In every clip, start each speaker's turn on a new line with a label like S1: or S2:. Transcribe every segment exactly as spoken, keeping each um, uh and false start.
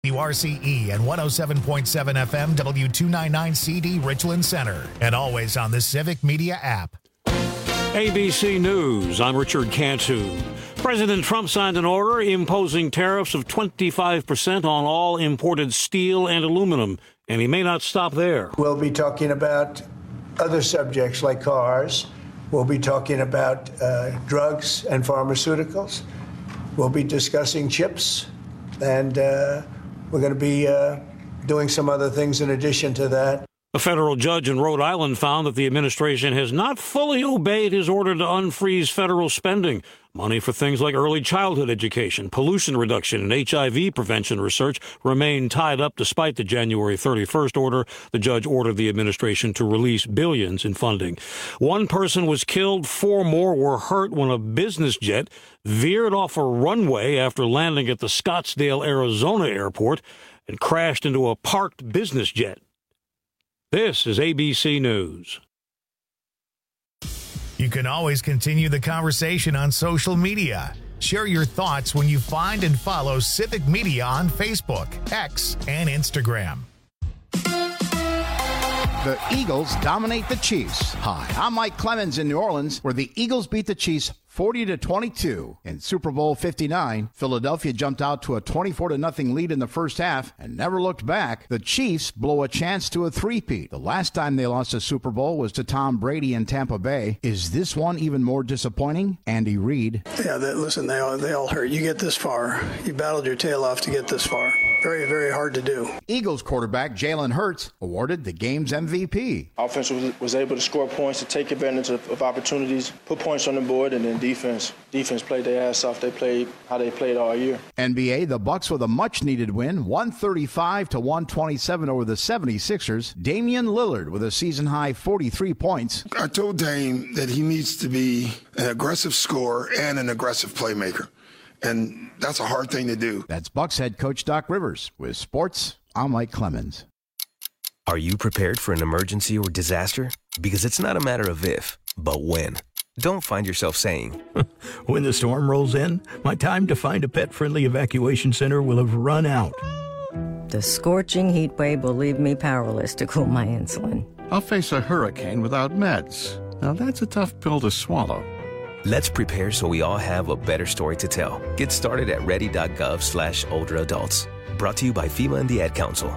S1: W R C E and one oh seven point seven F M W two ninety-nine C D Richland Center, and always on the Civic Media app.
S2: A B C News, I'm Richard Cantu. President Trump signed an order imposing tariffs of twenty-five percent on all imported steel and aluminum, and he may not stop there.
S3: We'll be talking about other subjects like cars. We'll be talking about uh, drugs and pharmaceuticals. We'll be discussing chips, and uh, we're going to be uh, doing some other things in addition to that.
S2: A federal judge in Rhode Island found that the administration has not fully obeyed his order to unfreeze federal spending. Money for things like early childhood education, pollution reduction, and H I V prevention research remain tied up despite the January thirty-first order. The judge ordered the administration to release billions in funding. One person was killed, four more were hurt when a business jet veered off a runway after landing at the Scottsdale, Arizona airport and crashed into a parked business jet. This is A B C News.
S1: You can always continue the conversation on social media. Share your thoughts when you find and follow Civic Media on Facebook, X, and Instagram.
S4: The Eagles dominate the Chiefs. Hi, I'm Mike Clemens in New Orleans, where the Eagles beat the Chiefs forty to twenty-two. In Super Bowl fifty-nine, Philadelphia jumped out to a twenty-four to nothing lead in the first half and never looked back. The Chiefs blow a chance to a three-peat. The last time they lost a Super Bowl was to Tom Brady in Tampa Bay. Is this one even more disappointing? Andy Reid.
S5: Yeah, they, listen, they all, they all hurt. You get this far. You battled your tail off to get this far. Very, very hard to do.
S4: Eagles quarterback Jalen Hurts awarded the game's M V P.
S6: Offense was, was able to score points, to take advantage of, of opportunities, put points on the board, and then defense. Defense played their ass off. They played how they played all year.
S4: N B A, the Bucks with a much-needed win, one thirty-five to one twenty-seven over the seventy-sixers. Damian Lillard with a season-high forty-three points.
S7: I told Dame that he needs to be an aggressive scorer and an aggressive playmaker. And that's a hard thing to do.
S4: That's Bucks head coach Doc Rivers. With sports, I'm Mike Clemens.
S8: Are you prepared for an emergency or disaster? Because it's not a matter of if, but when. Don't find yourself saying,
S9: when the storm rolls in, my time to find a pet-friendly evacuation center will have run out.
S10: The scorching heat wave will leave me powerless to cool my insulin.
S11: I'll face a hurricane without meds. Now that's a tough pill to swallow.
S8: Let's prepare so we all have a better story to tell. Get started at ready.gov slash older adults. Brought to you by FEMA and the Ad Council.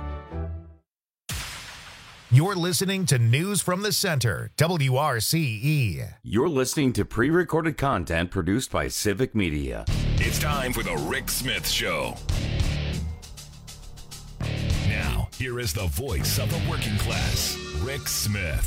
S1: You're listening to News from the Center, W R C E.
S12: You're listening to pre-recorded content produced by Civic Media.
S13: It's time for the Rick Smith Show. Now, here is the voice of the working class, Rick Smith.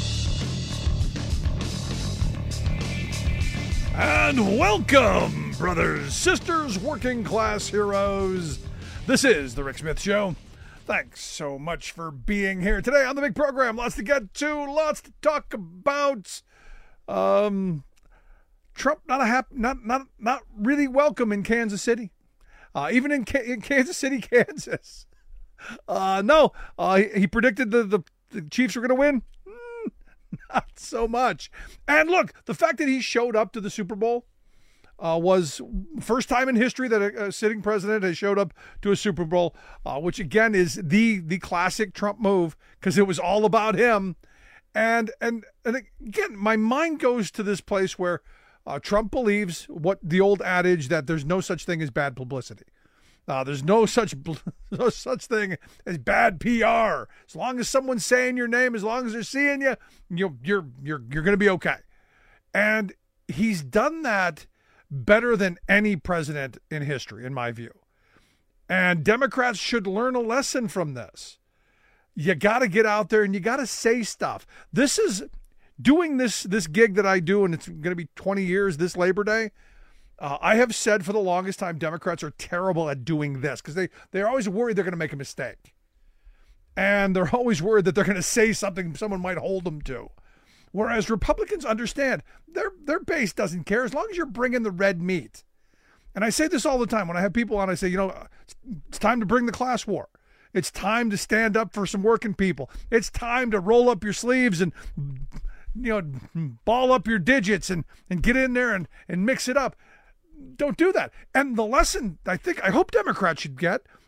S14: And welcome, brothers, sisters, working class heroes. This is the Rick Smith Show. Thanks so much for being here today on the big program. Lots to get to, lots to talk about. Um, Trump not a hap- not not not really welcome in Kansas City, uh, even in, K- in Kansas City, Kansas. Uh, no, uh, he, he predicted the, the the Chiefs were going to win. Not so much. And look, the fact that he showed up to the Super Bowl uh, was first time in history that a, a sitting president has showed up to a Super Bowl, uh, which again is the the classic Trump move because it was all about him. And and and again, my mind goes to this place where uh, Trump believes what the old adage that there's no such thing as bad publicity. Uh, there's no such no such thing as bad P R. As long as someone's saying your name, as long as they're seeing you, you're you're you're you're going to be okay. And he's done that better than any president in history, in my view. And Democrats should learn a lesson from this. You got to get out there and you got to say stuff. This is doing this this gig that I do, and it's going to be twenty years this Labor Day. Uh, I have said for the longest time, Democrats are terrible at doing this because they, they're always worried they're going to make a mistake. And they're always worried that they're going to say something someone might hold them to. Whereas Republicans understand their, their base doesn't care as long as you're bringing the red meat. And I say this all the time. When I have people on, I say, you know, it's time to bring the class war. It's time to stand up for some working people. It's time to roll up your sleeves and, you know, ball up your digits and, and get in there and, and mix it up. Don't do that. And the lesson I think, I hope Democrats should get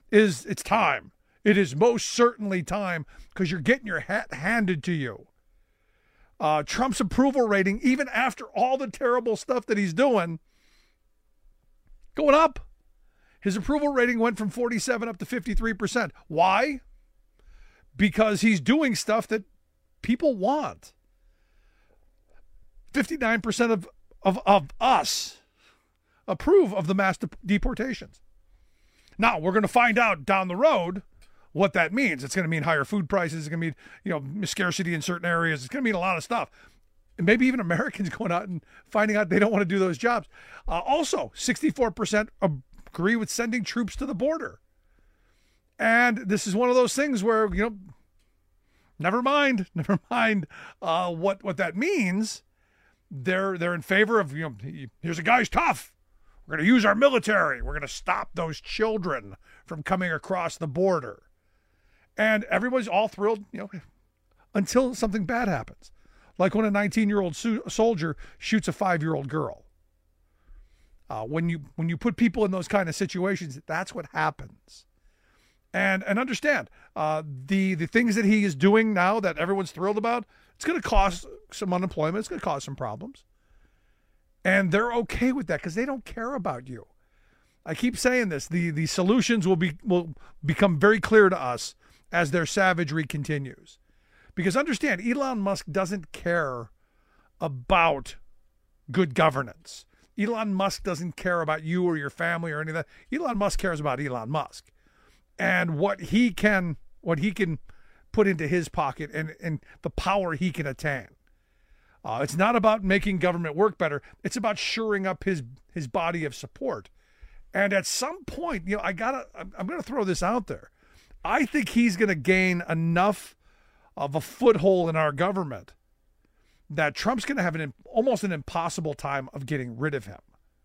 S14: is it's time. It is most certainly time because you're getting your hat handed to you. Uh, Trump's approval rating, even after all the terrible stuff that he's doing, going up. His approval rating went from forty-seven up to fifty-three percent. Why? Because he's doing stuff that people want. fifty-nine percent of, of, of us approve of the mass de- deportations. Now, we're going to find out down the road what that means. It's going to mean higher food prices. It's going to mean, you know, scarcity in certain areas. It's going to mean a lot of stuff. And maybe even Americans going out and finding out they don't want to do those jobs. Uh, also, sixty-four percent agree with sending troops to the border. And this is one of those things where, you know, never mind, never mind uh, what, what that means. They're, they're in favor of, you know, here's a guy's tough. We're going to use our military. We're going to stop those children from coming across the border. And everybody's all thrilled, you know, until something bad happens. Like when a nineteen-year-old su- soldier shoots a five-year-old girl. Uh, when you when you put people in those kind of situations, that's what happens. And and understand, uh, the, the things that he is doing now that everyone's thrilled about, it's going to cause some unemployment. It's going to cause some problems. And they're okay with that because they don't care about you. I keep saying this. The, the solutions will be will become very clear to us as their savagery continues. Because understand, Elon Musk doesn't care about good governance. Elon Musk doesn't care about you or your family or any of that. Elon Musk cares about Elon Musk and what he can what he can put into his pocket and, and the power he can attain. Uh, it's not about making government work better. It's about shoring up his his body of support. And at some point, you know, I gotta I'm, I'm gonna throw this out there. I think he's gonna gain enough of a foothold in our government that Trump's gonna have an almost an impossible time of getting rid of him.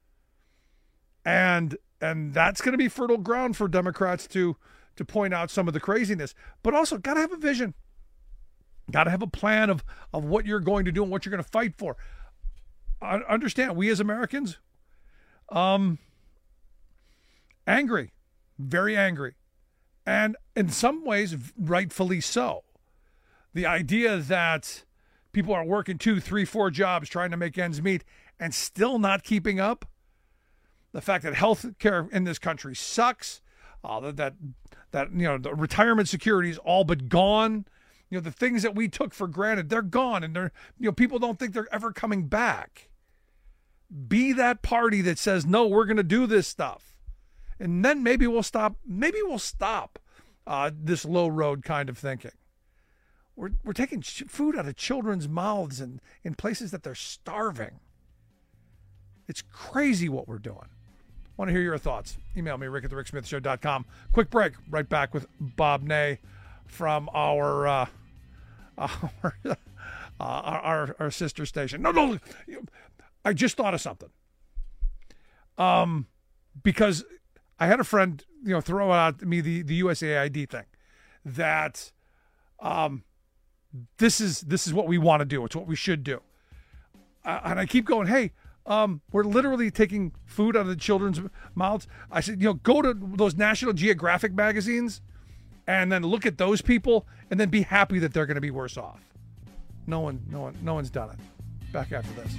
S14: And and that's gonna be fertile ground for Democrats to to point out some of the craziness, but also gotta have a vision. Got to have a plan of, of what you're going to do and what you're going to fight for. I understand, we as Americans, um, angry, very angry. And in some ways, rightfully so. The idea that people are working two, three, four jobs trying to make ends meet and still not keeping up. The fact that health care in this country sucks. Uh, that, that, that, you know, the retirement security is all but gone. You know, the things that we took for granted, they're gone, and they're, you know, people don't think they're ever coming back. Be that party that says, no, we're going to do this stuff. And then maybe we'll stop, maybe we'll stop uh, this low road kind of thinking. We're we're taking ch- food out of children's mouths and in places that they're starving. It's crazy what we're doing. Want to hear your thoughts? Email me, rick at the rick smith show dot com. Quick break. Right back with Bob Ney from our... Uh, Our, uh, our our sister station. No, no, I just thought of something. Um, because I had a friend, you know, throw out to me the, the U S A I D thing. That, um, this is this is what we want to do. It's what we should do. Uh, and I keep going. Hey, um, we're literally taking food out of the children's mouths. I said, you know, go to those National Geographic magazines. And then look at those people and then be happy that they're going to be worse off. No one, no one, no one's done it. Back after this.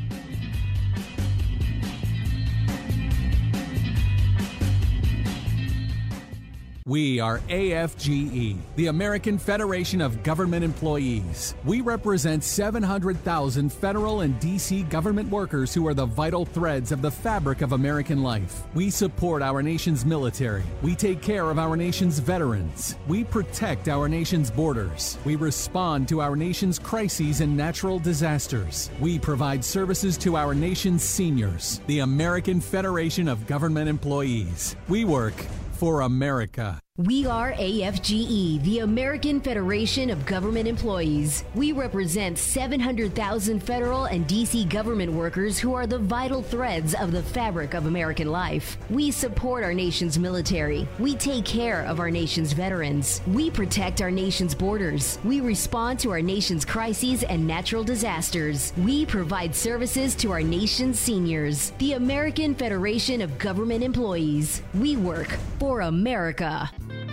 S15: We are A F G E, the American Federation of Government Employees. We represent seven hundred thousand federal and D C government workers who are the vital threads of the fabric of American life. We support our nation's military. We take care of our nation's veterans. We protect our nation's borders. We respond to our nation's crises and natural disasters. We provide services to our nation's seniors. The American Federation of Government Employees. We work for America.
S16: We are A F G E, the American Federation of Government Employees. We represent seven hundred thousand federal and D C government workers who are the vital threads of the fabric of American life. We support our nation's military. We take care of our nation's veterans. We protect our nation's borders. We respond to our nation's crises and natural disasters. We provide services to our nation's seniors. The American Federation of Government Employees. We work for America.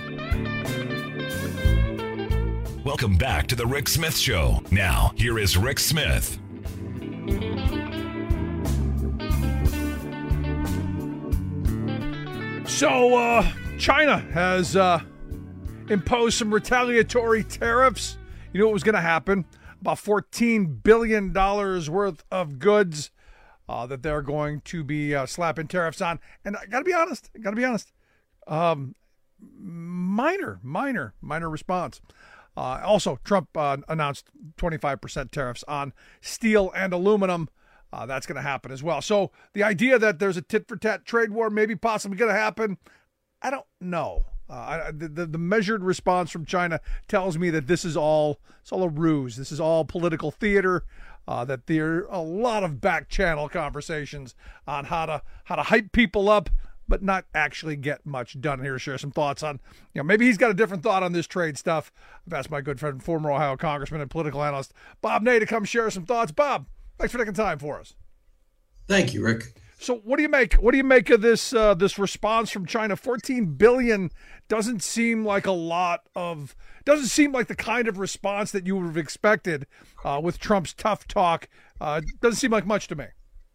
S13: Welcome back to the Rick Smith Show. Now, here is Rick Smith.
S14: So, uh, China has uh, imposed some retaliatory tariffs. You know what was going to happen? About fourteen billion dollars worth of goods uh, that they're going to be uh, slapping tariffs on. And I got to be honest, I got to be honest. Um, minor, minor, minor response. Uh, also, Trump uh, announced twenty-five percent tariffs on steel and aluminum. Uh, that's going to happen as well. So the idea that there's a tit-for-tat trade war maybe possibly going to happen, I don't know. Uh, I, the, the measured response from China tells me that this is all it's all a ruse. This is all political theater. Uh, that there are a lot of back channel conversations on how to how to hype people up, but not actually get much done. Here to share some thoughts on, you know, maybe he's got a different thought on this trade stuff. I've asked my good friend, former Ohio Congressman and political analyst Bob Ney to come share some thoughts. Bob, thanks for taking time for us.
S17: Thank you, Rick.
S14: So, what do you make? What do you make of this uh, this response from China? fourteen billion dollars doesn't seem like a lot of. Doesn't seem like the kind of response that you would have expected uh, with Trump's tough talk. Uh, doesn't seem like much to me.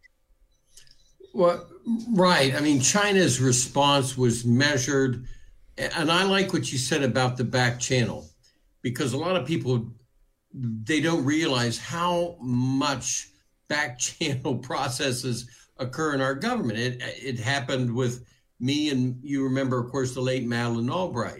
S17: Well, right. I mean, China's response was measured, and I like what you said about the back channel, because a lot of people, they don't realize how much back channel processes occur in our government. It it happened with me, and you remember, of course, the late Madeleine Albright.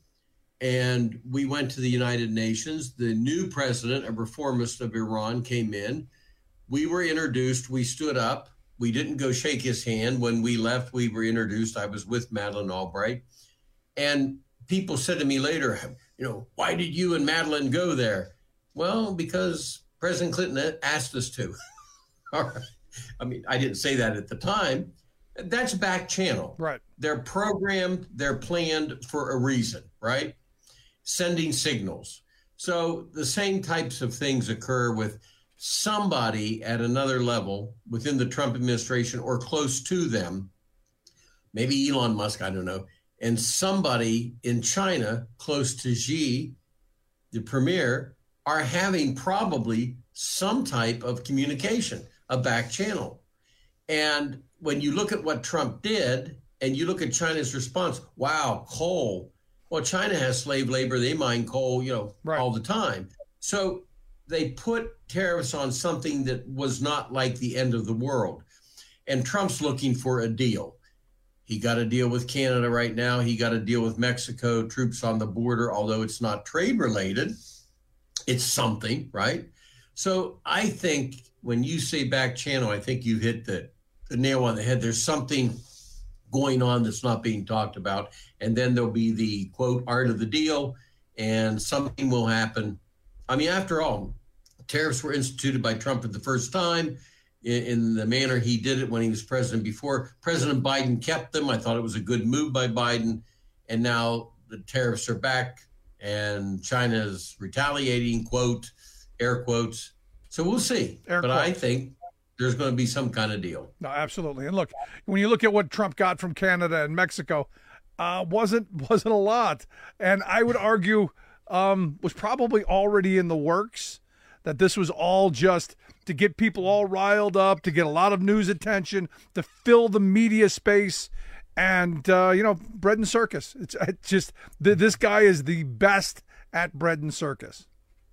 S17: And we went to the United Nations. The new president, a reformist of Iran, came in. We were introduced. We stood up. We didn't go shake his hand. When we left, we were introduced. I was with Madeleine Albright. And people said to me later, you know, why did you and Madeleine go there? Well, because President Clinton asked us to. All right. I mean, I didn't say that at the time. That's back channel.
S14: Right.
S17: They're programmed, they're planned for a reason, right? Sending signals. So the same types of things occur with somebody at another level within the Trump administration or close to them, maybe Elon Musk, I don't know, and somebody in China close to Xi, the premier, are having probably some type of communication, a back channel. And when you look at what Trump did and you look at China's response, wow, coal. Well, China has slave labor. They mine coal, you know, right, all the time. So they put tariffs on something that was not like the end of the world. And Trump's looking for a deal. He got a deal with Canada right now. He got a deal with Mexico, troops on the border, although it's not trade related. It's something, right? So I think when you say back channel, I think you hit the, the nail on the head. There's something going on that's not being talked about. And then there'll be the, quote, art of the deal, and something will happen. I mean, after all, tariffs were instituted by Trump for the first time in, in the manner he did it when he was president before. President Biden kept them. I thought it was a good move by Biden. And now the tariffs are back and China's retaliating, quote, air quotes. So we'll see. Air but quotes. I think there's going to be some kind of deal.
S14: No, absolutely. And look, when you look at what Trump got from Canada and Mexico, uh, wasn't wasn't a lot. And I would argue um, was probably already in the works, that this was all just to get people all riled up, to get a lot of news attention, to fill the media space. And, uh, you know, bread and circus. It's, it's just, th- this guy is the best at bread and circus.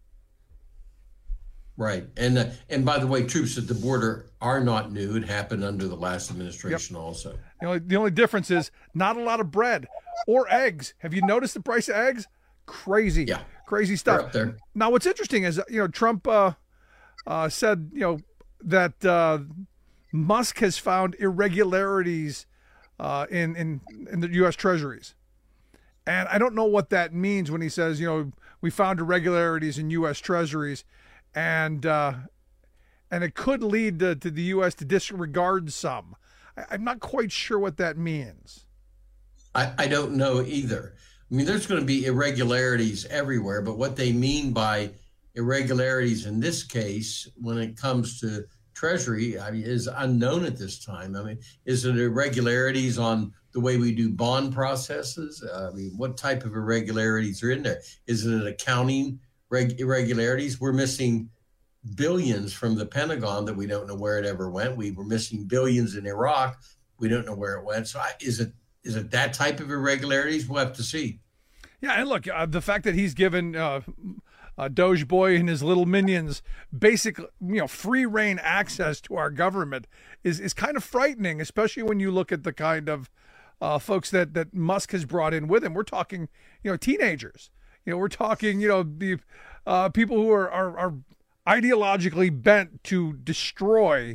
S17: Right. And uh, and by the way, troops at the border are not new. It happened under the last administration yep. also.
S14: The only, the only difference is not a lot of bread or eggs. Have you noticed the price of eggs? Crazy.
S17: Yeah.
S14: Crazy stuff.
S17: They're up there.
S14: Now, what's interesting is, you know, Trump uh, uh, said, you know, that uh, Musk has found irregularities uh, in, in, in the U S treasuries. And I don't know what that means when he says, you know, we found irregularities in U S treasuries, and uh, and it could lead to, to the U S to disregard some. I, I'm not quite sure what that means.
S17: I, I don't know either. I mean, there's going to be irregularities everywhere, but what they mean by irregularities in this case, when it comes to Treasury, I mean, is unknown at this time. I mean, is it irregularities on the way we do bond processes? Uh, I mean, what type of irregularities are in there? Is it accounting reg- irregularities? We're missing billions from the Pentagon that we don't know where it ever went. We were missing billions in Iraq. We don't know where it went. So I, is it is it that type of irregularities? We'll have to see.
S14: Yeah, and look, uh, the fact that he's given uh, uh, Doge Boy and his little minions basic, you know, free reign access to our government is is kind of frightening, especially when you look at the kind of uh, folks that that Musk has brought in with him. We're talking, you know, teenagers. You know, we're talking, you know, the uh, people who are, are are ideologically bent to destroy.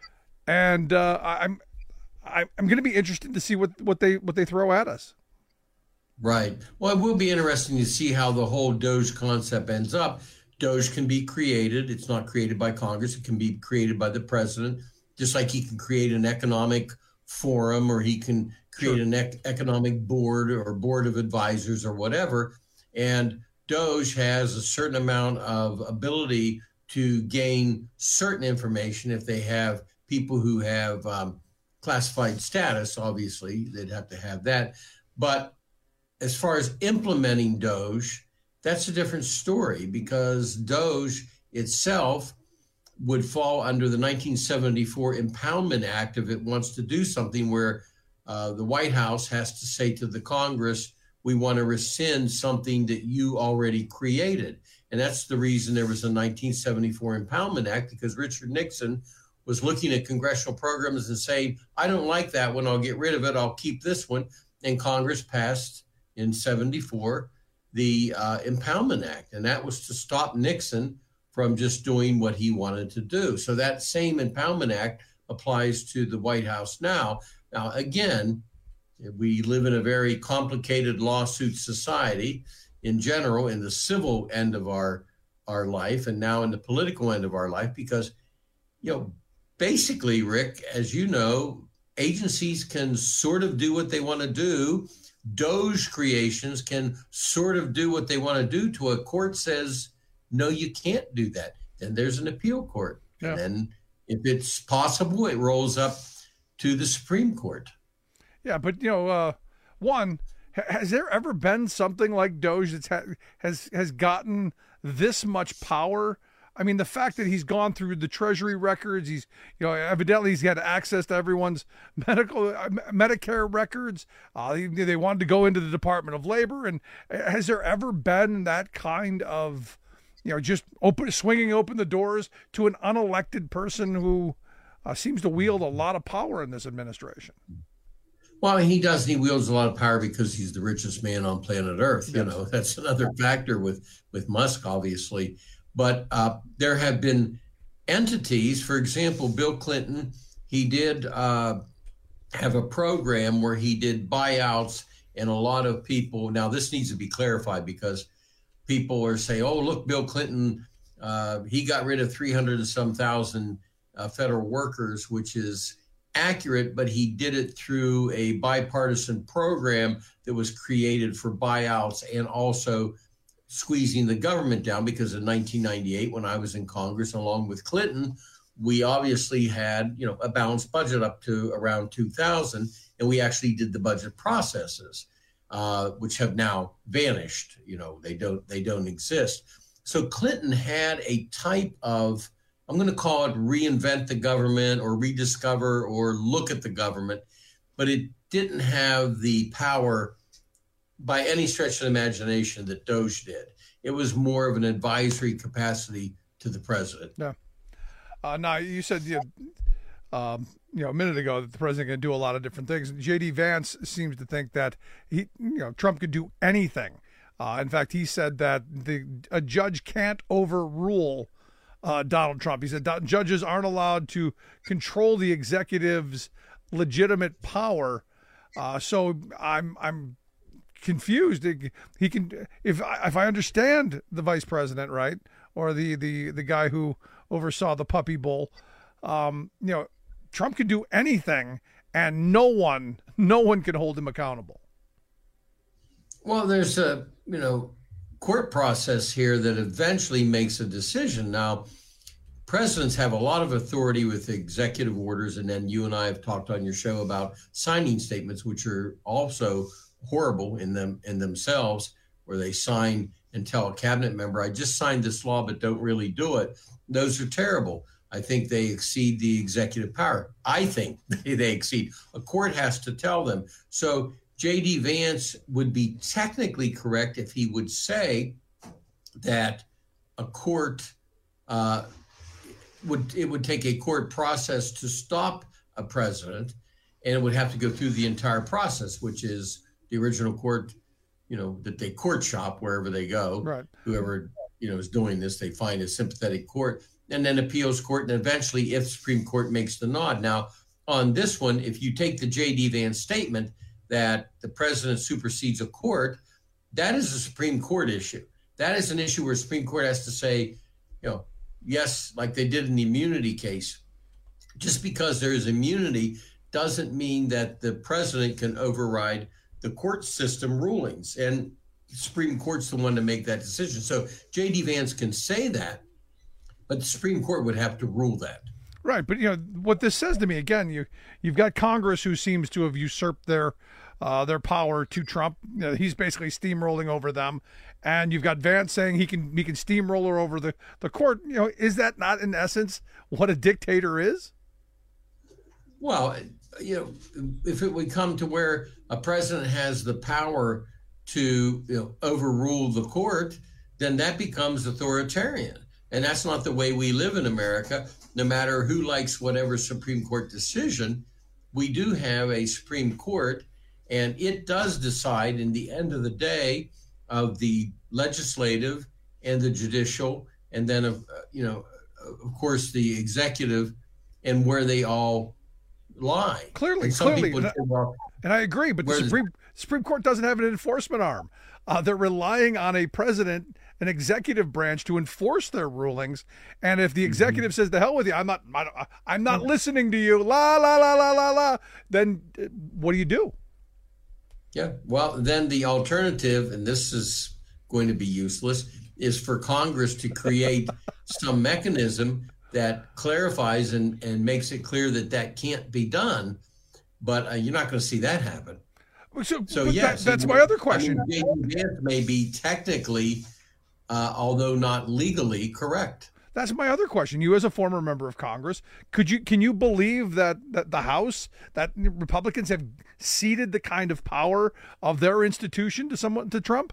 S14: And uh, I'm I'm going to be interested to see what, what they what they throw at us.
S17: Right. Well, it will be interesting to see how the whole Doge concept ends up. Doge can be created. It's not created by Congress. It can be created by the president, just like he can create an economic forum, or he can create sure. an ec- economic board or board of advisors or whatever. And Doge has a certain amount of ability to gain certain information if they have people who have um, classified status. Obviously, they'd have to have that. But as far as implementing Doge, that's a different story, because Doge itself would fall under the nineteen seventy-four Impoundment Act if it wants to do something where uh, the White House has to say to the Congress, we want to rescind something that you already created. And that's the reason there was a nineteen seventy-four Impoundment Act, because Richard Nixon was looking at congressional programs and saying, I don't like that one, I'll get rid of it, I'll keep this one. And Congress passed in seventy-four the uh, Impoundment Act, and that was to stop Nixon from just doing what he wanted to do. So that same Impoundment Act applies to the White House now. Now, again, we live in a very complicated lawsuit society in general, in the civil end of our our life, and now in the political end of our life, because, you know, basically, Rick, as you know, agencies can sort of do what they want to do. Doge creations can sort of do what they want to do till a court says, no, you can't do that. Then there's an appeal court. Yeah. And then if it's possible, it rolls up to the Supreme Court.
S14: Yeah, but, you know, uh, one, has there ever been something like Doge that ha- has has gotten this much power? I mean, the fact that he's gone through the Treasury records, he's, you know, evidently he's had access to everyone's medical, uh, Medicare records. Uh, they, they wanted to go into the Department of Labor. And has there ever been that kind of, you know, just open, swinging open the doors to an unelected person who uh, seems to wield a lot of power in this administration?
S17: Well, he does. He wields a lot of power because he's the richest man on planet Earth. You know, that's another factor with, with Musk, obviously. But uh, there have been entities, for example, Bill Clinton, he did uh, have a program where he did buyouts, and a lot of people, now this needs to be clarified because people are saying, oh, look, Bill Clinton, uh, he got rid of three hundred and some thousand uh, federal workers, which is accurate, but he did it through a bipartisan program that was created for buyouts and also squeezing the government down, because in nineteen ninety-eight, when I was in Congress, along with Clinton, we obviously had, you know, a balanced budget up to around two thousand, and we actually did the budget processes, uh, which have now vanished. You know, they don't they don't exist. So Clinton had a type of, I'm going to call it reinvent the government or rediscover or look at the government, but it didn't have the power by any stretch of the imagination that Doge did. It was more of an advisory capacity to the president.
S14: Yeah. Uh, now, you said you, um, you know, a minute ago that the president can do a lot of different things. J D Vance seems to think that he, you know, Trump could do anything. Uh, in fact, he said that the a judge can't overrule uh, Donald Trump. He said judges aren't allowed to control the executive's legitimate power. Uh, so I'm I'm. confused. He can, if if I understand the vice president right, or the the the guy who oversaw the Puppy Bowl, um, you know, Trump can do anything, and no one, no one can hold him accountable.
S17: Well, there's a you know court process here that eventually makes a decision. Now, presidents have a lot of authority with executive orders, and then you and I have talked on your show about signing statements, which are also horrible in them in themselves, where they sign and tell a cabinet member, "I just signed this law, but don't really do it." Those are terrible. I think they exceed the executive power. I think they, they exceed. A court has to tell them. So J D Vance would be technically correct if he would say that a court uh, would it would take a court process to stop a president, and it would have to go through the entire process, which is the original court, you know, that they court shop wherever they go.
S14: Right.
S17: Whoever, you know, is doing this, they find a sympathetic court, and then appeals court, and eventually, if Supreme Court makes the nod. Now, on this one, if you take the J D Vance statement that the president supersedes a court, that is a Supreme Court issue. That is an issue where Supreme Court has to say, you know, yes, like they did in the immunity case. Just because there is immunity doesn't mean that the president can override the court system rulings. And the Supreme Court's the one to make that decision. So J D Vance can say that, but the Supreme Court would have to rule that.
S14: Right, but you know what this says to me again. You you've got Congress who seems to have usurped their uh, their power to Trump. You know, he's basically steamrolling over them, and you've got Vance saying he can he can steamroller over the, the court. You know, is that not in essence what a dictator is?
S17: Well, you know, if it would come to where a president has the power to you know, overrule the court, then that becomes authoritarian. And that's not the way we live in America. No matter who likes whatever Supreme Court decision, we do have a Supreme Court, and it does decide in the end of the day of the legislative and the judicial, and then, of you know, of course, the executive, and where they all lie.
S14: Clearly,
S17: and some
S14: clearly,
S17: people say, well,
S14: and I agree. But the Supreme Supreme Court doesn't have an enforcement arm. Uh, they're relying on a president, an executive branch, to enforce their rulings. And if the executive mm-hmm. says, "The hell with you, I'm not, I'm not mm-hmm. listening to you," la la la la la la, then what do you do?
S17: Yeah, well, then the alternative, and this is going to be useless, is for Congress to create some mechanism that clarifies and, and makes it clear that that can't be done. But uh, you're not going to see that happen.
S14: So,
S17: so
S14: yes,
S17: that,
S14: that's my other question.
S17: I mean, J D Vance may be technically, uh, although not legally, correct.
S14: That's my other question. You, as a former member of Congress, could you can you believe that, that the House, that Republicans have ceded the kind of power of their institution to someone to Trump?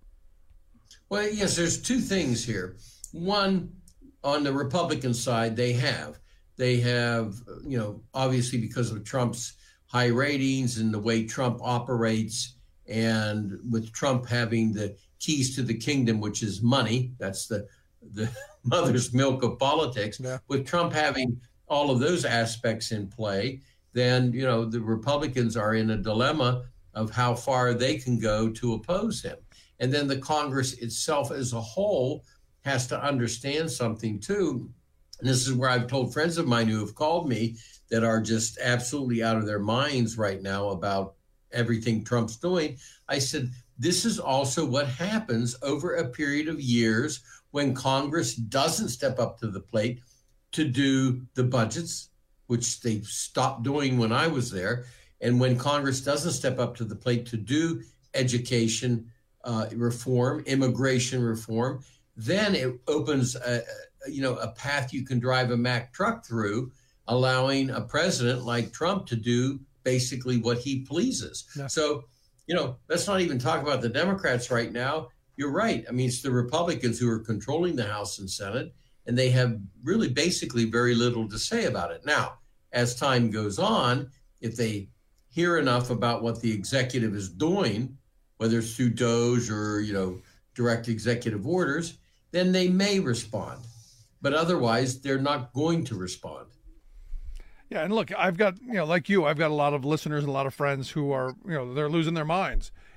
S17: Well, yes. There's two things here. One, on the Republican side, they have they have you know obviously because of Trump's high ratings and the way Trump operates, and with Trump having the keys to the kingdom, which is money. That's the the mother's milk of politics. Yeah. With Trump having all of those aspects in play, then, you know, the Republicans are in a dilemma of how far they can go to oppose him. And then the Congress itself as a whole has to understand something too. And this is where I've told friends of mine who have called me that are just absolutely out of their minds right now about everything Trump's doing. I said, this is also what happens over a period of years when Congress doesn't step up to the plate to do the budgets, which they stopped doing when I was there. And when Congress doesn't step up to the plate to do education uh, reform, immigration reform, then it opens a, you know, a path you can drive a Mack truck through, allowing a president like Trump to do basically what he pleases. Yeah. So, you know, let's not even talk about the Democrats right now. You're right. I mean, it's the Republicans who are controlling the House and Senate, and they have really basically very little to say about it. Now, as time goes on, if they hear enough about what the executive is doing, whether it's through DOGE or, you know, direct executive orders, then they may respond. But otherwise, they're not going to respond.
S14: Yeah, and look, I've got, you know, like you, I've got a lot of listeners and a lot of friends who are, you know, they're losing their minds.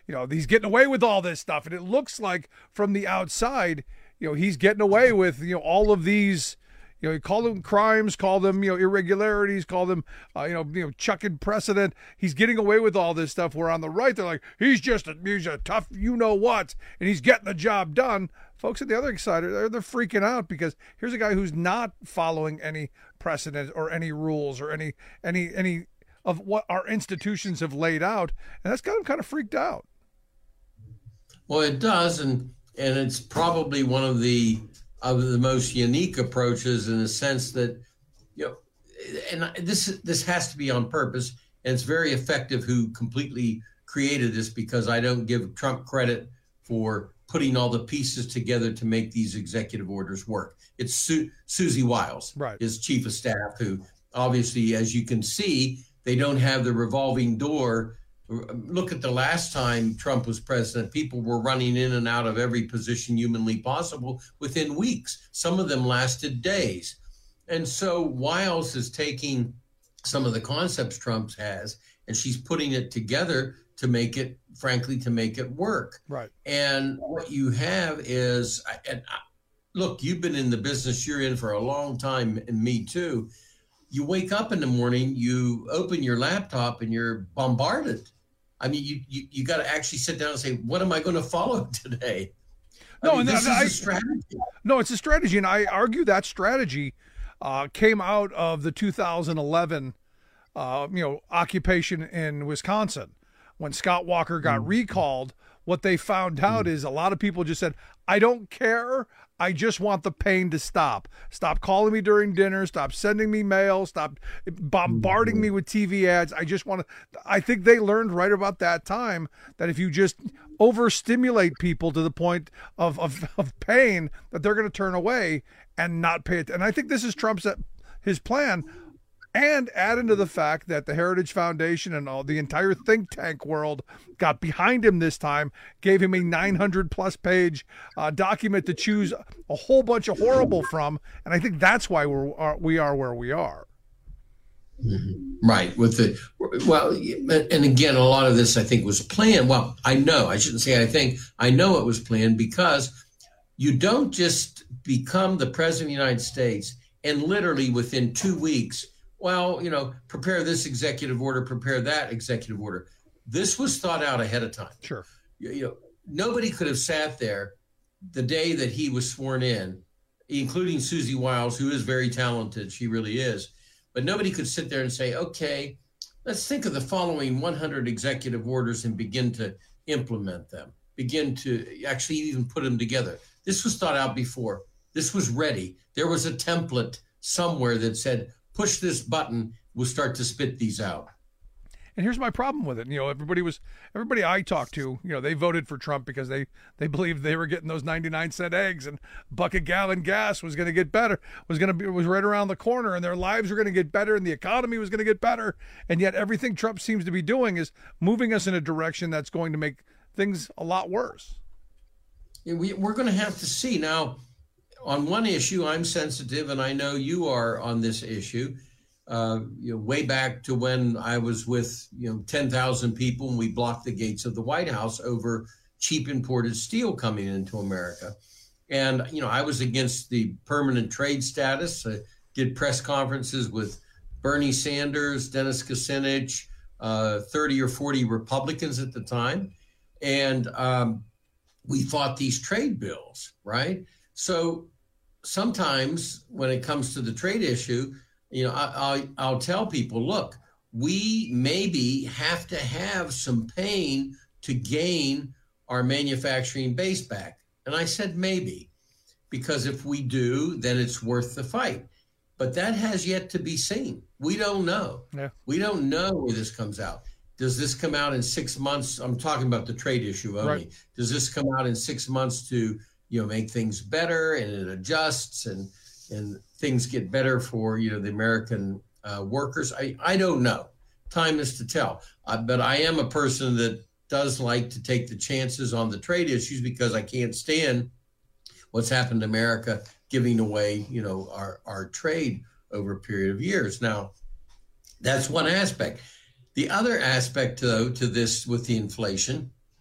S14: you know, he's getting away with all this stuff. And it looks like from the outside, you know, he's getting away with, you know, all of these, you know, you call them crimes, call them, you know, irregularities, call them, uh, you know, you know, chucking precedent. He's getting away with all this stuff. Where on the right, they're like, he's just a, he's a tough, you know what, and he's getting the job done. Folks at the other side, they're, they're freaking out because here's a guy who's not following any precedent or any rules or any, any, any of what our institutions have laid out. And that's got him kind of freaked out.
S17: Well, it does. And, and it's probably one of the, of the most unique approaches in the sense that, you know, and this this has to be on purpose, and it's very effective who completely created this, because I don't give Trump credit for putting all the pieces together to make these executive orders work. It's Su- Susie Wiles,
S14: right,
S17: his chief of staff, who obviously, as you can see, they don't have the revolving door. Look at the last time Trump was president, people were running in and out of every position humanly possible within weeks. Some of them lasted days. And so Wiles is taking some of the concepts Trump has, and she's putting it together to make it, frankly, to make it work.
S14: Right.
S17: And what you have is, and look, you've been in the business you're in for a long time, and me too. You wake up in the morning, you open your laptop, and you're bombarded. I mean, you you, you got to actually sit down and say, what am I going to follow today? I
S14: No,
S17: mean,
S14: and
S17: this
S14: that,
S17: is a strategy.
S14: No, it's a strategy, and I argue that strategy uh, came out of the two thousand eleven, uh, you know, occupation in Wisconsin when Scott Walker got mm. recalled. What they found out mm. is a lot of people just said, "I don't care. I just want the pain to stop. Stop calling me during dinner. Stop sending me mail. Stop bombarding me with T V ads. I just want to." I think they learned right about that time that if you just overstimulate people to the point of, of, of pain, that they're going to turn away and not pay it. And I think this is Trump's his plan. And add into the fact that the Heritage Foundation and all the entire think tank world got behind him this time, gave him a nine hundred plus page uh, document to choose a whole bunch of horrible from. And I think that's why we're, are, we are where we are.
S17: Mm-hmm. Right. With the, well, and again, a lot of this I think was planned. Well, I know, I shouldn't say I think, I know it was planned, because you don't just become the president of the United States and literally within two weeks, well, you know, prepare this executive order, prepare that executive order. This was thought out ahead of time.
S14: Sure.
S17: You, you know, nobody could have sat there the day that he was sworn in, including Susie Wiles, who is very talented. She really is. But nobody could sit there and say, okay, let's think of the following one hundred executive orders and begin to implement them, begin to actually even put them together. This was thought out before. This was ready. There was a template somewhere that said, push this button, we'll start to spit these out.
S14: And here's my problem with it. You know, everybody was, everybody I talked to, you know, they voted for Trump because they, they believed they were getting those ninety-nine cent eggs, and bucket gallon gas was going to get better, was going to be, was right around the corner, and their lives were going to get better, and the economy was going to get better. And yet everything Trump seems to be doing is moving us in a direction that's going to make things a lot worse.
S17: Yeah, we, we're going to have to see. Now, on one issue, I'm sensitive, and I know you are on this issue. Uh, you know, way back to when I was with, you know, ten thousand people and we blocked the gates of the White House over cheap imported steel coming into America. And, you know, I was against the permanent trade status. I did press conferences with Bernie Sanders, Dennis Kucinich, uh, thirty or forty Republicans at the time. And um, we fought these trade bills, right? So sometimes when it comes to the trade issue, you know, I, I'll, I'll tell people, look, we maybe have to have some pain to gain our manufacturing base back. And I said maybe, because if we do, then it's worth the fight. But that has yet to be seen. We don't know.
S14: Yeah.
S17: We don't know where this comes out. Does this come out in six months? I'm talking about the trade issue only.
S14: Right.
S17: Does this come out in six months to, you know, make things better, and it adjusts and and things get better for, you know, the American uh, workers? I, I don't know. Time is to tell. Uh, but I am a person that does like to take the chances on the trade issues, because I can't stand what's happened to America giving away, you know, our, our trade over a period of years. Now, that's one aspect. The other aspect, though, to this with the inflation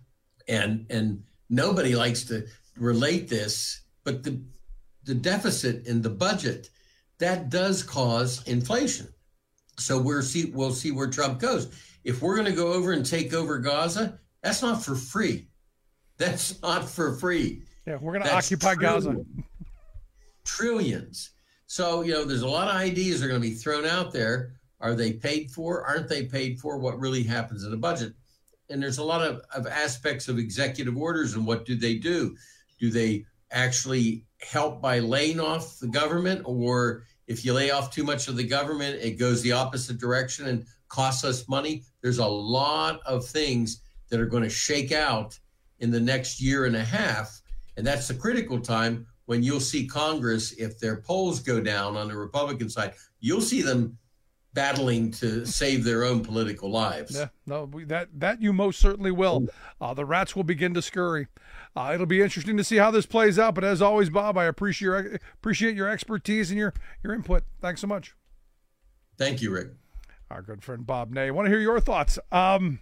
S17: And and nobody likes to relate this, but the the deficit in the budget, that does cause inflation. So we're see we'll see where Trump goes. If we're going to go over and take over Gaza, that's not for free. That's not for free.
S14: Yeah, we're going to occupy Gaza.
S17: Trillions. So, you know, there's a lot of ideas that are going to be thrown out there. Are they paid for? Aren't they paid for? What really happens in the budget? And there's a lot of, of aspects of executive orders, and what do they do? Do they actually help by laying off the government? Or if you lay off too much of the government, it goes the opposite direction and costs us money? There's a lot of things that are going to shake out in the next year and a half. And that's the critical time when you'll see Congress, if their polls go down on the Republican side, you'll see them battling to save their own political lives.
S14: Yeah, no, we, that that you most certainly will. Uh, the rats will begin to scurry. Uh, it'll be interesting to see how this plays out. But as always, Bob, I appreciate your, appreciate your expertise and your, your input. Thanks so much.
S17: Thank you, Rick.
S14: Our good friend Bob Ney. I want to hear your thoughts. Um,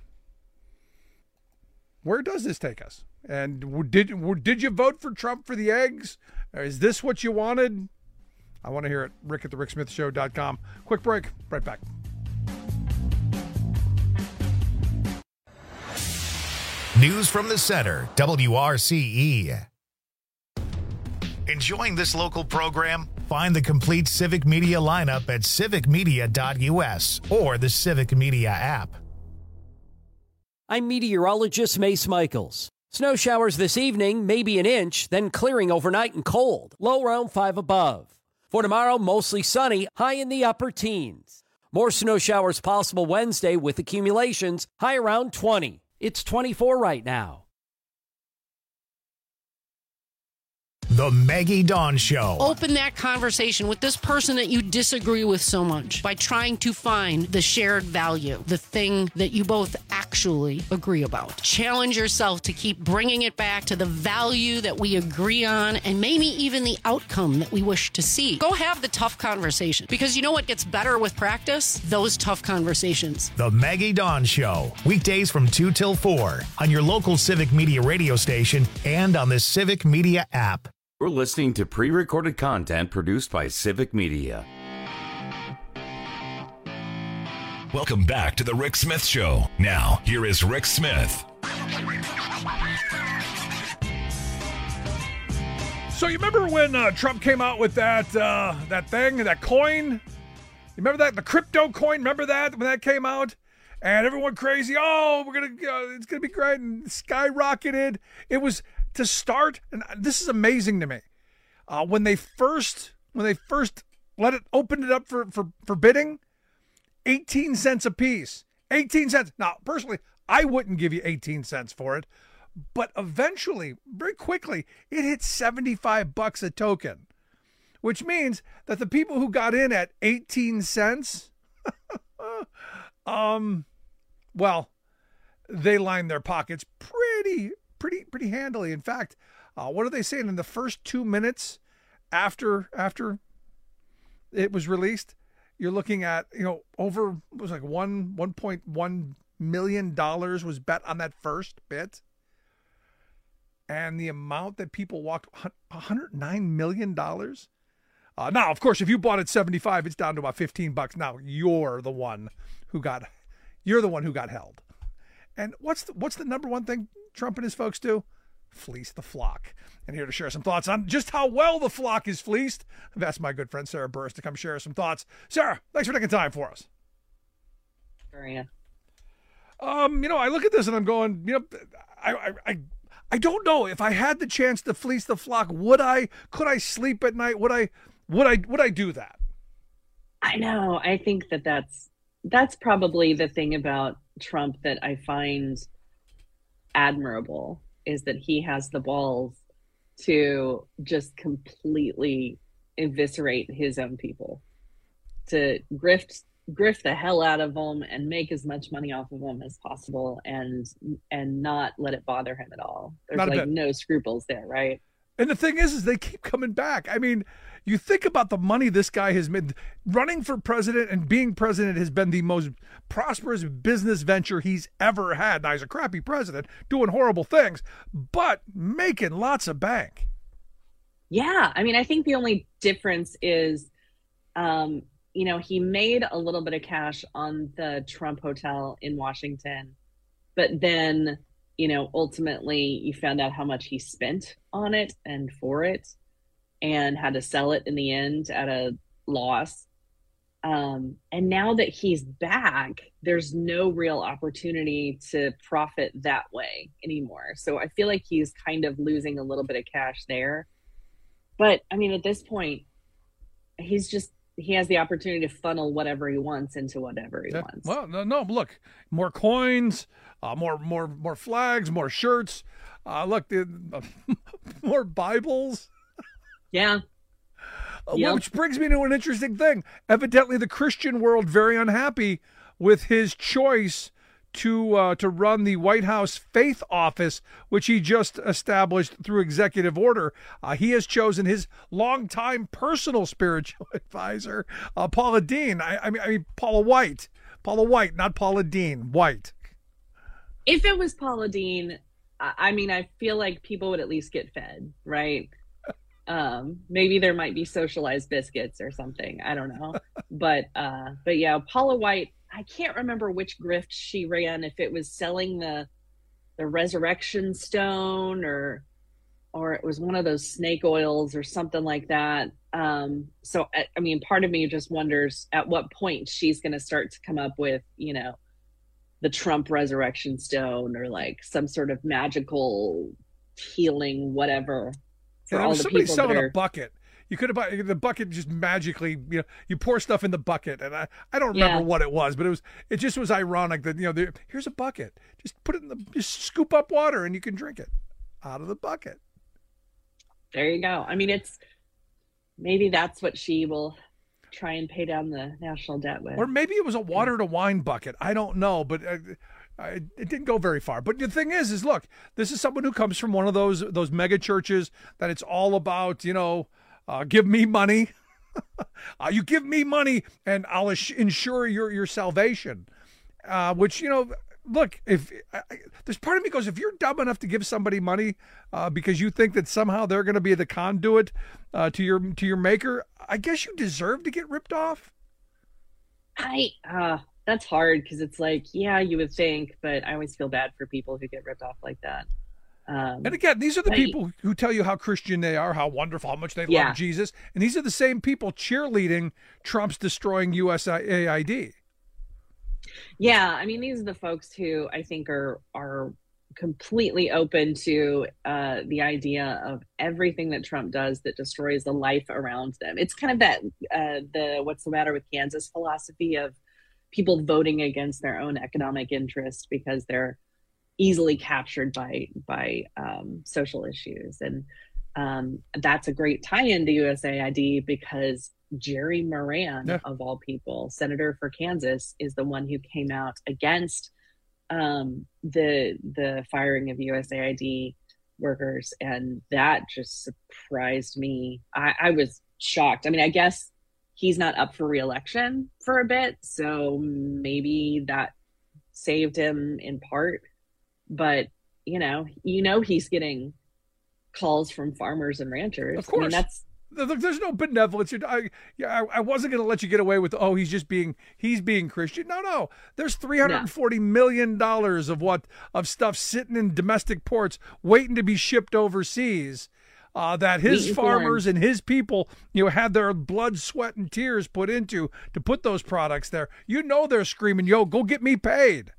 S14: where does this take us? And did did you vote for Trump for the eggs? Or is this what you wanted? I want to hear it. Rick at the rick smith show dot com. Quick break. Right back.
S1: News from the center. W R C E. Enjoying this local program? Find the complete Civic Media lineup at civic media dot u s or the Civic Media app.
S18: I'm meteorologist Mace Michaels. Snow showers this evening, maybe an inch, then clearing overnight and cold. Low around five above. For tomorrow, mostly sunny, high in the upper teens. More snow showers possible Wednesday with accumulations, high around twenty. It's twenty-four right now.
S1: The Maggie Dawn Show.
S19: Open that conversation with this person that you disagree with so much by trying to find the shared value, the thing that you both actually agree about. Challenge yourself to keep bringing it back to the value that we agree on and maybe even the outcome that we wish to see. Go have the tough conversation, because you know what gets better with practice? Those tough conversations.
S1: The Maggie Dawn Show. Weekdays from two till four on your local Civic Media radio station and on the Civic Media app.
S12: We're listening to pre-recorded content produced by Civic Media.
S13: Welcome back to the Rick Smith Show. Now, here is Rick Smith.
S14: So you remember when uh, Trump came out with that uh, that thing, that coin? You remember that? The crypto coin? Remember that when that came out? And everyone crazy, oh, we're going to, uh, it's going to be great, and skyrocketed. It was to start, and this is amazing to me. Uh, when they first, when they first let it, opened it up for, for, for bidding, eighteen cents a piece, eighteen cents. Now, personally, I wouldn't give you eighteen cents for it, but eventually, very quickly, it hit seventy-five bucks a token, which means that the people who got in at eighteen cents, um, well, they lined their pockets pretty, pretty, pretty handily. In fact, uh, what are they saying? In the first two minutes after after it was released, you're looking at, you know, over, it was like one one point one million dollars was bet on that first bit, and the amount that people walked, one hundred nine million dollars. Uh, now, of course, if you bought at seventy-five, it's down to about fifteen bucks. Now you're the one who got. You're the one who got held. And what's the, what's the number one thing Trump and his folks do? Fleece the flock. And here to share some thoughts on just how well the flock is fleeced, I've asked my good friend Sarah Burris to come share some thoughts. Sarah, thanks for taking time for us.
S20: Maria.
S14: Um, you know, I look at this and I'm going, you know, I, I, I, I don't know if I had the chance to fleece the flock. Would I? Could I sleep at night? Would I? Would I? Would I do that?
S20: I know. I think that that's. That's probably the thing about Trump that I find admirable, is that he has the balls to just completely eviscerate his own people, to grift grift the hell out of them and make as much money off of them as possible, and and not let it bother him at all. There's like no scruples there, right?
S14: And the thing is, is they keep coming back. I mean, you think about the money this guy has made. Running for president and being president has been the most prosperous business venture he's ever had. Now, he's a crappy president doing horrible things, but making lots of bank.
S20: Yeah. I mean, I think the only difference is, um, you know, he made a little bit of cash on the Trump Hotel in Washington, but then, you know, ultimately you found out how much he spent on it and for it, and had to sell it in the end at a loss. Um, and now that he's back, there's no real opportunity to profit that way anymore. So I feel like he's kind of losing a little bit of cash there. But I mean, at this point, he's just, he has the opportunity to funnel whatever he wants into whatever he
S14: Yeah.
S20: wants.
S14: Well, no, no, look, more coins, uh, more, more, more flags, more shirts. Uh, look, the, uh, more Bibles.
S20: Yeah.
S14: Uh,
S20: Yep.
S14: Which brings me to an interesting thing. Evidently, the Christian world very unhappy with his choice to uh, to run the White House Faith Office, which he just established through executive order. Uh, he has chosen his longtime personal spiritual advisor, uh, Paula Deen. I, I mean, I mean Paula White, Paula White, not Paula Deen. White.
S20: If it was Paula Deen, I I mean, I feel like people would at least get fed, right? Um, maybe there might be socialized biscuits or something. I don't know. But, uh, but yeah, Paula White, I can't remember which grift she ran, if it was selling the, the resurrection stone or, or it was one of those snake oils or something like that. Um, so, I, I mean, part of me just wonders at what point she's going to start to come up with, you know, the Trump resurrection stone or like some sort of magical healing, whatever. For
S14: Yeah,
S20: all
S14: was
S20: the
S14: somebody
S20: people
S14: selling
S20: that are,
S14: a bucket. You could have bought the bucket just magically, you know, you pour stuff in the bucket, and I, I don't remember
S20: Yeah.
S14: what it was, but it was it just was ironic that, you know, there, here's a bucket, just put it in the, just scoop up water and you can drink it out of the bucket.
S20: there you go. I mean, it's maybe that's what she will try and pay down the national debt with.
S14: Or maybe it was a water to wine bucket. I don't know, but uh, I, it didn't go very far. But the thing is, is look, this is someone who comes from one of those those mega churches that it's all about, you know, uh, give me money. uh, you give me money and I'll ins- ensure your your salvation. Uh, which, you know, look, if I, I- there's part of me goes, if you're dumb enough to give somebody money uh, because you think that somehow they're going to be the conduit uh, to your to your maker, I guess you deserve to get ripped off.
S20: I, uh, that's hard because it's like, yeah, you would think, but I always feel bad for people who get ripped off like that. Um,
S14: And again, these are the
S20: but-
S14: people who tell you how Christian they are, how wonderful, how much they
S20: Yeah.
S14: love Jesus. And these are the same people cheerleading Trump's destroying U S A I D.
S20: Yeah, I mean, these are the folks who I think are are completely open to uh, the idea of everything that Trump does that destroys the life around them. It's kind of that uh, the what's the matter with Kansas philosophy of people voting against their own economic interest because they're easily captured by by um, social issues, and um, that's a great tie-in to U S A I D because Jerry Moran,
S14: Yeah.
S20: of all people, senator for Kansas, is the one who came out against um, the the firing of U S A I D workers, and that just surprised me. I, I was shocked. I mean, I guess he's not up for re-election for a bit, so maybe that saved him in part. But you know, you know, he's getting calls from farmers and ranchers.
S14: Of course.
S20: I mean, that's
S14: Look, there's no benevolence. You're- I, yeah, I, I wasn't going to let you get away with, oh, he's just being, he's being Christian. No, no. There's three hundred forty million dollars of what, of stuff sitting in domestic ports waiting to be shipped overseas. Uh, that his
S20: Wheat and
S14: farmers and his people, you know, had their blood, sweat, and tears put into to put those products there. You know, they're screaming, "Yo, go get me paid."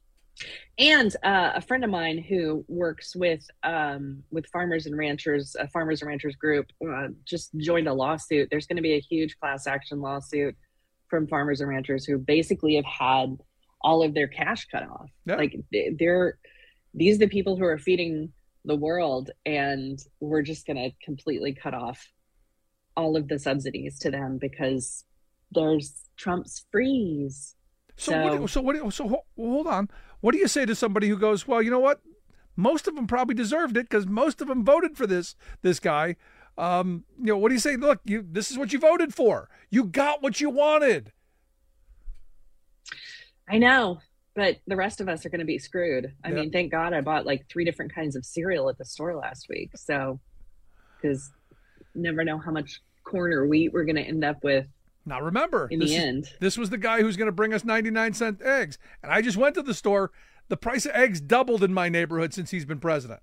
S20: And uh, a friend of mine who works with um, with farmers and ranchers, a farmers and ranchers group, uh, just joined a lawsuit. There's going to be a huge class action lawsuit from farmers and ranchers who basically have had all of their cash cut off.
S14: Yeah.
S20: Like they're these are the people who are feeding the world, and we're just going to completely cut off all of the subsidies to them because there's Trump's freeze.
S14: So, what, do- so what? do- So ho- hold on. What do you say to somebody who goes, "Well, you know what? most of them probably deserved it because most of them voted for this this guy. Um, you know, what do you say? Look, you this is what you voted for. You got what you wanted.
S20: I know, but the rest of us are going to be screwed. I
S14: Yeah.
S20: mean, thank God I bought like three different kinds of cereal at the store last week. So, because never know how much corn or wheat we're going to end up with.
S14: Now remember,
S20: in
S14: this
S20: the
S14: is-
S20: end.
S14: this was the guy who's going to bring us ninety-nine cent eggs. And I just went to the store. The price of eggs doubled in my neighborhood since he's been president.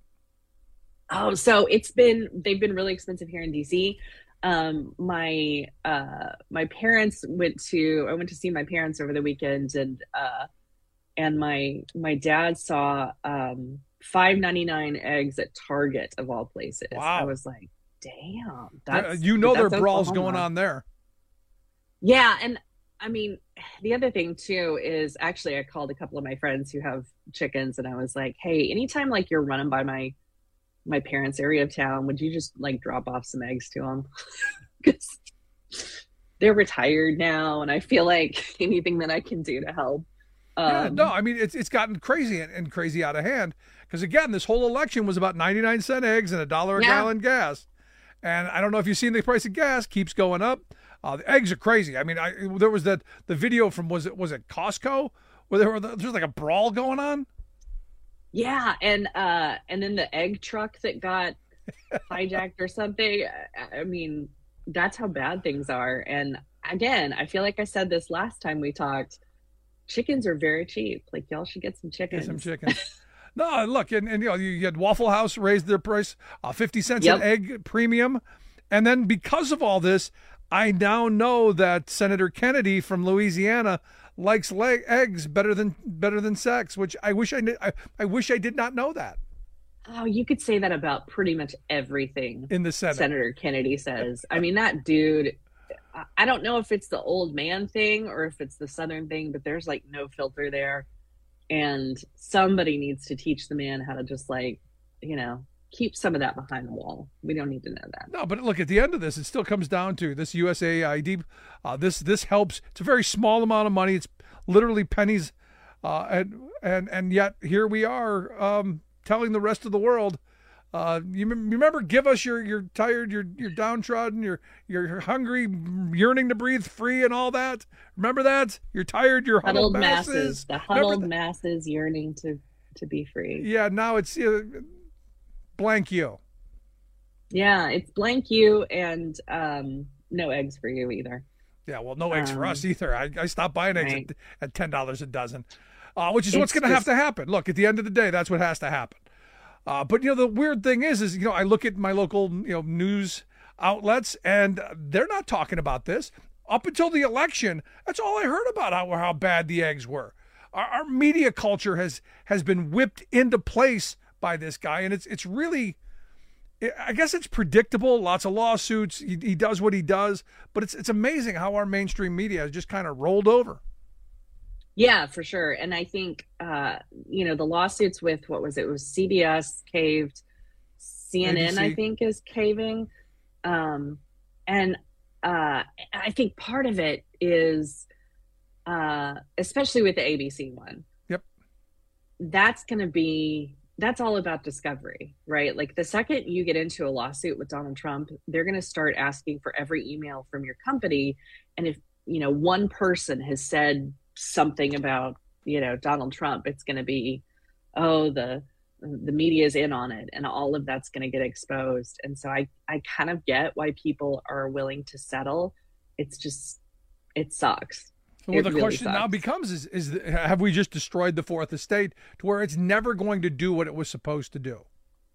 S20: Oh, so it's been, they've been really expensive here in D C. Um, my, uh, my parents went to, I went to see my parents over the weekend and, uh, and my, my dad saw, um, five ninety-nine eggs at Target of all places.
S14: Wow.
S20: I was like, damn,
S14: Uh,
S20: that's,
S14: you know there
S20: that's
S14: are brawls
S20: Oklahoma.
S14: going on there.
S20: Yeah. And I mean, the other thing too is actually I called a couple of my friends who have chickens and I was like, hey, anytime like you're running by my, my parents' area of town, would you just like drop off some eggs to them? Because they're retired now. And I feel like anything that I can do to help. Um,
S14: Yeah, no, I mean, it's it's gotten crazy and, and crazy out of hand. Because, again, this whole election was about ninety-nine cent eggs and a dollar a
S20: Yeah.
S14: gallon gas. And I don't know if you've seen the price of gas keeps going up. Uh, the eggs are crazy. I mean, I, there was that the video from, was it was it Costco? Where there, were, there was like a brawl going on?
S20: Yeah, and uh, and then the egg truck that got hijacked or something. I, I mean, that's how bad things are. And again, I feel like I said this last time we talked. Chickens are very cheap. Like y'all should get some
S14: Get
S20: chickens.
S14: some chickens. No, look, and, and you know, you had Waffle House raised their price uh, fifty cents
S20: Yep.
S14: an egg premium. And then because of all this, I now know that Senator Kennedy from Louisiana likes leg- eggs better than better than sex, which I wish I, kn- I I wish I did not know that.
S20: Oh, you could say that about pretty much everything
S14: in the Senate.
S20: Senator Kennedy says. I mean, that dude, I- I don't know if it's the old man thing or if it's the Southern thing, but there's like no filter there. And somebody needs to teach the man how to just like, you know, keep some of that behind the wall. We don't need to know that.
S14: No, but look, at the end of this, it still comes down to this U S A I D. Uh, this this helps. It's a very small amount of money. It's literally pennies, uh, and and and yet here we are um, telling the rest of the world. Uh, you mem- remember, give us your you're tired, you're you're downtrodden, you're you're hungry, yearning to breathe free, and all that. Remember that? You're tired, you're huddled,
S20: Huddled masses,
S14: masses.
S20: the
S14: Remember
S20: huddled
S14: that?
S20: masses yearning to, to be free.
S14: Yeah, now it's uh, blank you.
S20: Yeah, it's blank you and um, no eggs for you either.
S14: Yeah, well, no eggs for
S20: Um,
S14: us either. I, I stopped buying eggs
S20: right.
S14: at, at ten dollars a dozen, uh, which is what's
S20: It's
S14: going to have
S20: just-
S14: to happen. Look, at the end of the day, that's what has to happen. Uh, but, you know, the weird thing is, is, you know, I look at my local, you know, news outlets, and they're not talking about this. Up until the election, that's all I heard about, how, how bad the eggs were. Our, our media culture has has been whipped into place by this guy, and it's it's really, I guess it's predictable. Lots of lawsuits. He, he does what he does, but it's it's amazing how our mainstream media has just kind of rolled over.
S20: Yeah, for sure. And I think, uh, you know, the lawsuits with, what was it? It was C B S caved, C N N,
S14: A B C.
S20: I think, is caving. Um, and uh, I think part of it is, uh, especially with the A B C one.
S14: Yep.
S20: That's going to be, that's all about discovery, right? Like the second you get into a lawsuit with Donald Trump, they're going to start asking for every email from your company. And if, you know, one person has said something about, you know, Donald Trump, it's going to be, oh, the the media is in on it, and all of that's going to get exposed. And so I I kind of get why people are willing to settle. It's just, it sucks.
S14: Well,
S20: It
S14: the
S20: really
S14: question now
S20: sucks.
S14: becomes: is is the, have we just destroyed the fourth estate to where it's never going to do what it was supposed to do?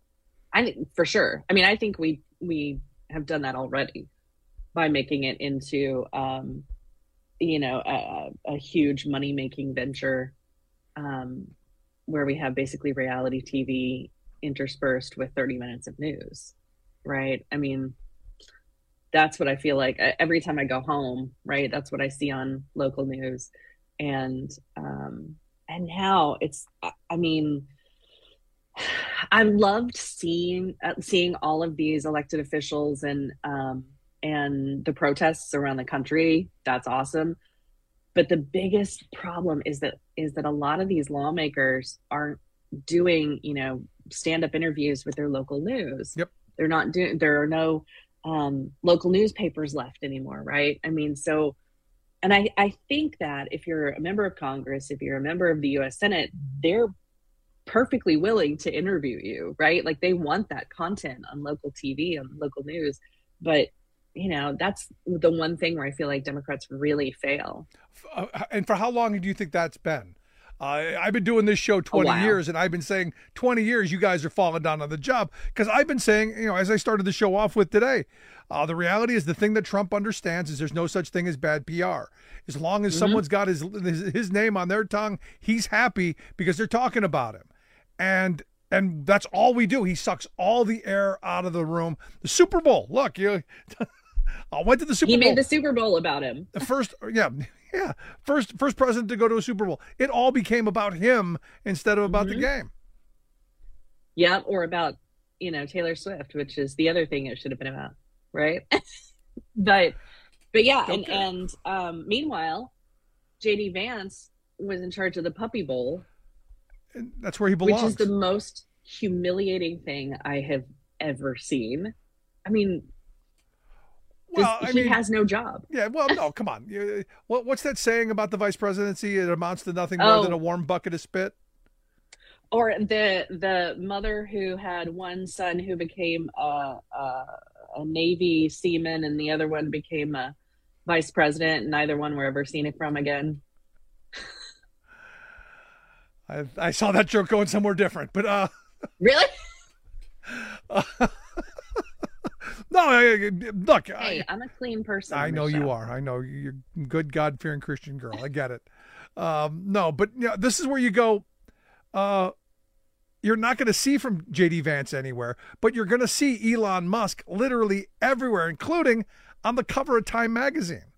S20: I think for sure. I mean, I think we we have done that already by making it into, um, you know, a, a huge money making venture, um, where we have basically reality T V interspersed with thirty minutes of news, right? I mean, that's what I feel like I- every time I go home, right? That's what I see on local news, and um, and now it's, I- I mean. I loved seeing uh, seeing all of these elected officials and um, and the protests around the country. That's awesome. But the biggest problem is that is that a lot of these lawmakers aren't doing, you know, stand-up interviews with their local news.
S14: Yep.
S20: They're not doing, there are no um, local newspapers left anymore, right? I mean, so, and I, I think that if you're a member of Congress, if you're a member of the U S Senate, they're perfectly willing to interview you, right? Like they want that content on local T V, on local news. But, you know, that's the one thing where I feel like Democrats really fail.
S14: Uh, and for how long do you think that's been? Uh, I've been doing this show twenty years, and I've been saying twenty years you guys are falling down on the job, because I've been saying, you know, as I started the show off with today, uh, the reality is the thing that Trump understands is there's no such thing as bad P R. As long as mm-hmm. someone's got his, his his name on their tongue, he's happy because they're talking about him. And and that's all we do. He sucks all the air out of the room. The Super Bowl, look, you I went to the Super
S20: he
S14: Bowl.
S20: He made the Super Bowl about him.
S14: The first, yeah, yeah, first first president to go to a Super Bowl. It all became about him instead of about mm-hmm. the game.
S20: Yeah, or about, you know, Taylor Swift, which is the other thing it should have been about, right? but, but yeah, okay. and and um, meanwhile, J D Vance was in charge of the Puppy Bowl.
S14: And that's where he belongs.
S20: Which is the most humiliating thing I have ever seen. I mean.
S14: Well,
S20: This,
S14: I
S20: he
S14: mean,
S20: has no job.
S14: Yeah, well, no, come on. You, what, what's that saying about the vice presidency? It amounts to nothing more
S20: oh.
S14: than a warm bucket of spit.
S20: Or the the mother who had one son who became a, a, a Navy seaman, and the other one became a vice president, and neither one were ever seen it from again.
S14: I, I saw that joke going somewhere different, but uh,
S20: really.
S14: uh, No, I, look.
S20: Hey, I, I'm a clean person.
S14: I know you are. I know you're a good, God-fearing Christian girl. I get it. Um, no, but you know, this is where you go. Uh, you're not going to see from J D Vance anywhere, but you're going to see Elon Musk literally everywhere, including on the cover of Time magazine.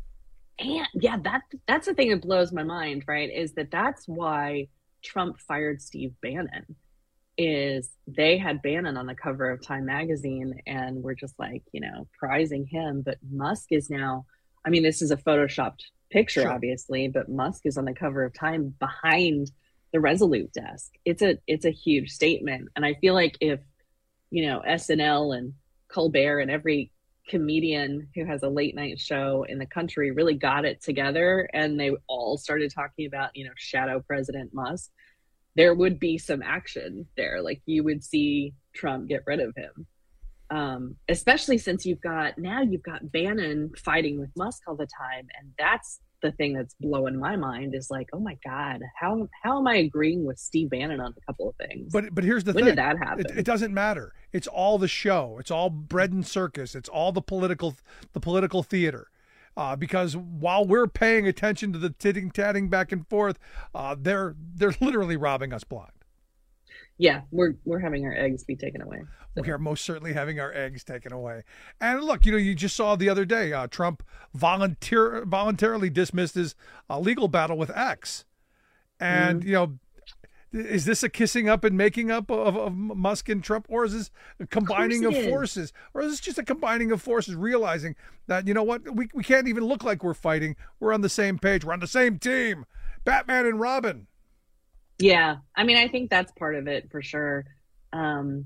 S20: And yeah, that that's the thing that blows my mind, right? Is that that's why Trump fired Steve Bannon. Is they had Bannon on the cover of Time magazine and we're just like, you know, prizing him. But Musk is now, I mean, this is a photoshopped picture, sure. obviously, but Musk is on the cover of Time behind the Resolute desk. It's a, it's a huge statement. And I feel like if, you know, S N L and Colbert and every comedian who has a late night show in the country really got it together and they all started talking about, you know, shadow President Musk, there would be some action there. Like you would see Trump get rid of him. Um, especially since you've got, now you've got Bannon fighting with Musk all the time. And that's the thing that's blowing my mind is like, oh my God, how, how am I agreeing with Steve Bannon on a couple of things?
S14: But, but here's the
S20: when
S14: thing.
S20: When did that happen?
S14: It, it doesn't matter. It's all the show. It's all bread and circus. It's all the political, the political theater. Uh, because while we're paying attention to the titting-tatting back and forth, uh, they're they're literally robbing us blind.
S20: Yeah, we're we're having our eggs be taken away.
S14: So. We are most certainly having our eggs taken away. And look, you know, you just saw the other day, uh, Trump volunteer voluntarily dismissed his uh, legal battle with X. And, mm. you know, is this a kissing up and making up of, of Musk and Trump, or is this a combining of, of forces? Or is this just a combining of forces, realizing that, you know what, we, we can't even look like we're fighting. We're on the same page. We're on the same team. Batman and Robin.
S20: Yeah. I mean, I think that's part of it for sure. Um,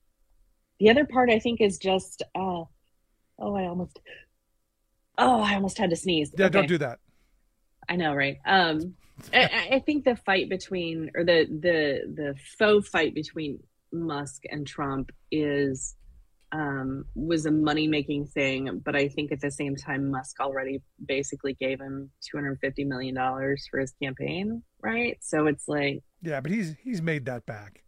S20: the other part I think is just, uh, oh, I almost, oh, I almost had to sneeze.
S14: Yeah,
S20: okay.
S14: Don't do that.
S20: I know, right? Um, I, I think the fight between, or the the the faux fight between Musk and Trump is um, was a money making thing, but I think at the same time Musk already basically gave him two hundred fifty million dollars for his campaign, right? So it's like,
S14: yeah, but he's he's made that back.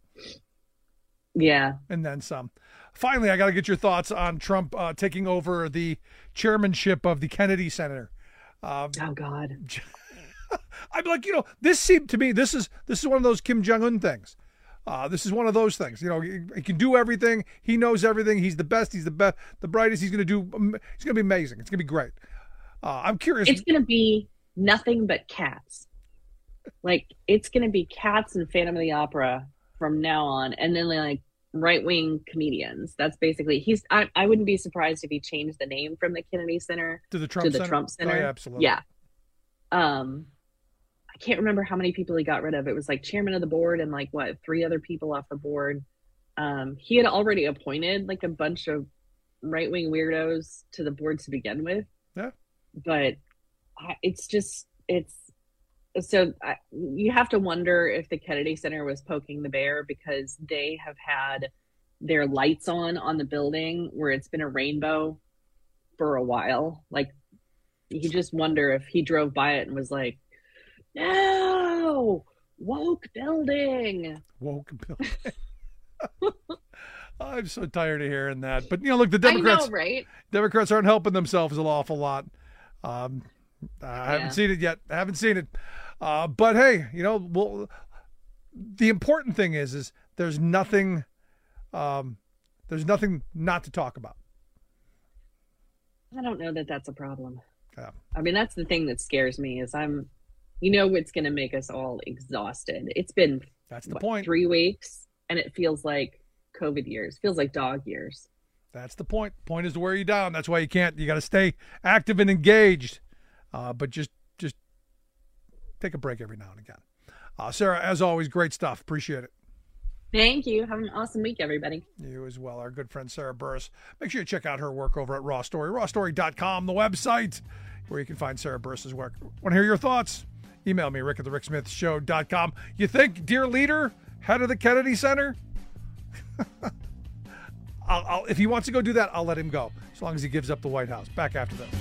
S20: Yeah,
S14: and then some. Finally, I got to get your thoughts on Trump uh, taking over the chairmanship of the Kennedy Center. Um,
S20: oh God.
S14: I'm like, you know, this seemed to me, this is this is one of those Kim Jong-un things. Uh, this is one of those things. You know, he, he can do everything. He knows everything. He's the best. He's the best, the brightest. He's going to do, he's going to be amazing. It's going to be great. Uh, I'm curious.
S20: It's going to be nothing but cats. Like, it's going to be cats and Phantom of the Opera from now on. And then, like, right-wing comedians. That's basically, he's, I, I wouldn't be surprised if he changed the name from the Kennedy Center
S14: to the Trump
S20: to the
S14: Center.
S20: Trump Center.
S14: Oh, yeah, absolutely.
S20: Yeah. Um, I can't remember how many people he got rid of. It was like chairman of the board and like what, three other people off the board. Um, he had already appointed like a bunch of right-wing weirdos to the board to begin with.
S14: Yeah.
S20: But I, it's just, it's, so I, you have to wonder if the Kennedy Center was poking the bear, because they have had their lights on on the building where it's been a rainbow for a while. Like, you just wonder if he drove by it and was like, no, woke building.
S14: Woke building. I'm so tired of hearing that. But, you know, look, the Democrats,
S20: I know, right?
S14: Democrats aren't helping themselves an awful lot. Um, I haven't yeah. seen it yet. I haven't seen it. Uh, but, hey, you know, well, the important thing is, is there's nothing, um, there's nothing not to talk about.
S20: I don't know that that's a problem.
S14: Yeah.
S20: I mean, that's the thing that scares me is I'm, you know, what's going to make us all exhausted. It's been
S14: that's the
S20: what,
S14: point.
S20: three weeks and it feels like COVID years, feels like dog years.
S14: That's the point. Point is to wear you down. That's why you can't, you got to stay active and engaged, uh, but just, just take a break every now and again. Uh, Sarah, as always, great stuff. Appreciate it.
S20: Thank you. Have an awesome week, everybody.
S14: You as well. Our good friend Sarah Burris. Make sure you check out her work over at Raw Story, raw story dot com, the website where you can find Sarah Burris's work. Want to hear your thoughts? Email me, rick at the rick smith show dot com. You think, dear leader, head of the Kennedy Center? I'll, I'll, if he wants to go do that, I'll let him go, as long as he gives up the White House. Back after this.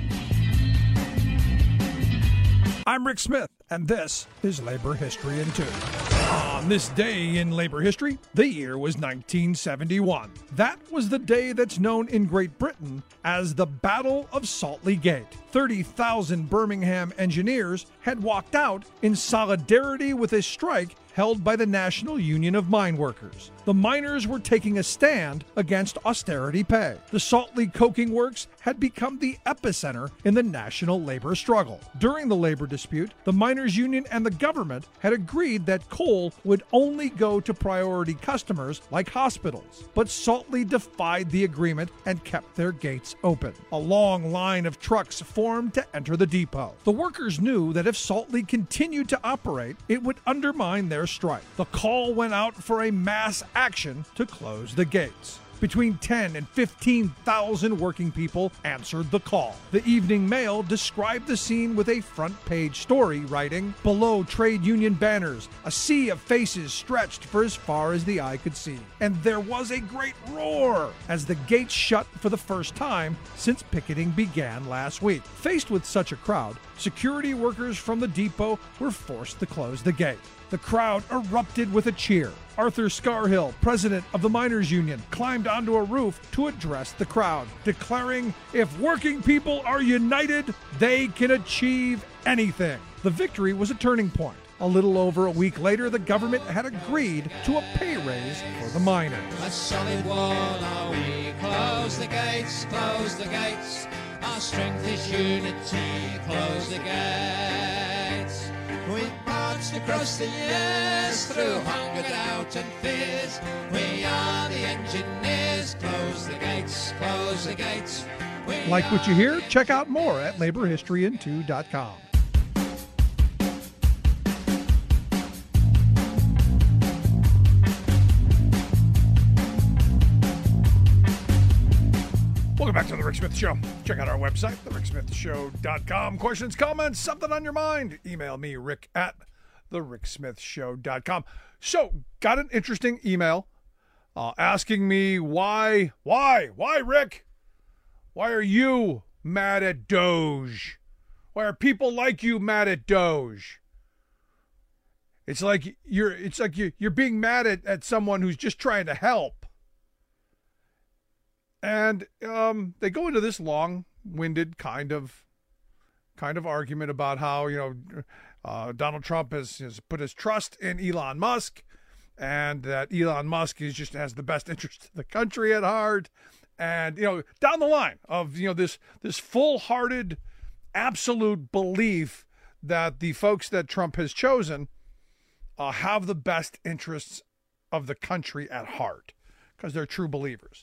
S14: I'm Rick Smith, and this is Labor History in Two. On this day in labor history, the year was nineteen seventy-one. That was the day that's known in Great Britain as the Battle of Saltley Gate. thirty thousand Birmingham engineers had walked out in solidarity with a strike held by the National Union of Mine Workers. The miners were taking a stand against austerity pay. The Saltley Coking Works had become the epicenter in the national labor struggle. During the labor dispute, the miners' union and the government had agreed that coal would only go to priority customers like hospitals. But Saltley defied the agreement and kept their gates open. A long line of trucks formed to enter the depot. The workers knew that if Saltley continued to operate, it would undermine their strike. The call went out for a mass action to close the gates. Between ten and fifteen thousand working people answered the call. The Evening Mail described the scene with a front-page story, writing, "Below trade union banners, a sea of faces stretched for as far as the eye could see. And there was a great roar as the gates shut for the first time since picketing began last week." Faced with such a crowd, security workers from the depot were forced to close the gate. The crowd erupted with a cheer. Arthur Scarhill, president of the Miners Union, climbed onto a roof to address the crowd, declaring, "If working people are united, they can achieve anything." The victory was a turning point. A little over a week later, the government had agreed to a pay raise for the miners.
S21: A solid wall are we. Close the gates, close the gates. Our strength is unity. Close the gates. We've marched across the years through hunger, doubt and fears. We are the engineers. Close the gates, close the gates. We
S14: Like what you hear? Check out more at labor history in two dot com. Welcome back to The Rick Smith Show. Check out our website, the rick smith show dot com. Questions, comments, something on your mind? Email me, rick at the rick smith show dot com. So, got an interesting email uh, asking me why, why, why, Rick? Why are you mad at Doge? Why are people like you mad at Doge? It's like you're, it's like you, you're being mad at, at someone who's just trying to help. And um, they go into this long-winded kind of kind of argument about how, you know, uh, Donald Trump has, has put his trust in Elon Musk, and that Elon Musk is just has the best interest of the country at heart, and, you know, down the line of, you know, this this full-hearted, absolute belief that the folks that Trump has chosen uh, have the best interests of the country at heart, because they're true believers.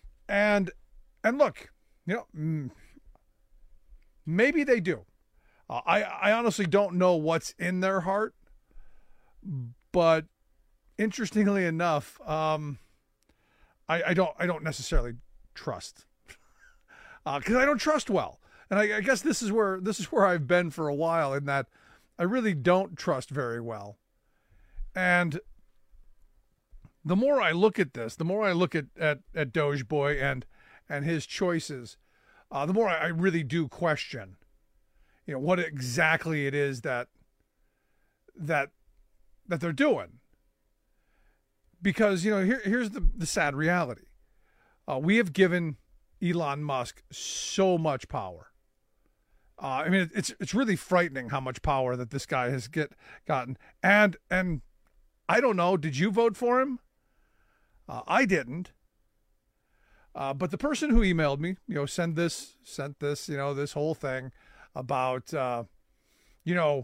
S14: And and look, you know, maybe they do. Uh, I, I honestly don't know what's in their heart, but interestingly enough, um, I, I don't I don't necessarily trust because uh, I don't trust well, and I, I guess this is where this is where I've been for a while, in that I really don't trust very well. And the more I look at this, the more I look at at, at Doge Boy and and his choices, uh, the more I, I really do question, you know, what exactly it is that that that they're doing. Because, you know, here here's the, the sad reality. Uh, we have given Elon Musk so much power. Uh, I mean, it's it's really frightening how much power that this guy has get gotten. And and I don't know, did you vote for him? Uh, I didn't. Uh, but the person who emailed me, you know, sent this, sent this, you know, this whole thing about, uh, you know,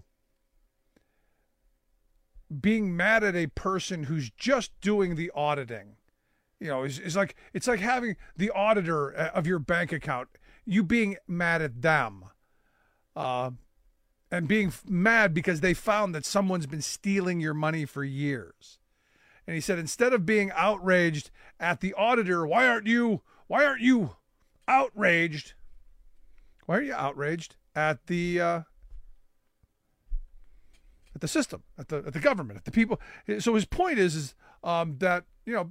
S14: being mad at a person who's just doing the auditing. You know, it's, it's like it's like having the auditor of your bank account, you being mad at them, uh, and being mad because they found that someone's been stealing your money for years. And he said, instead of being outraged at the auditor, why aren't you, why aren't you outraged? Why are you outraged at the, uh, at the system, at the, at the government, at the people? So his point is, is, um, that, you know,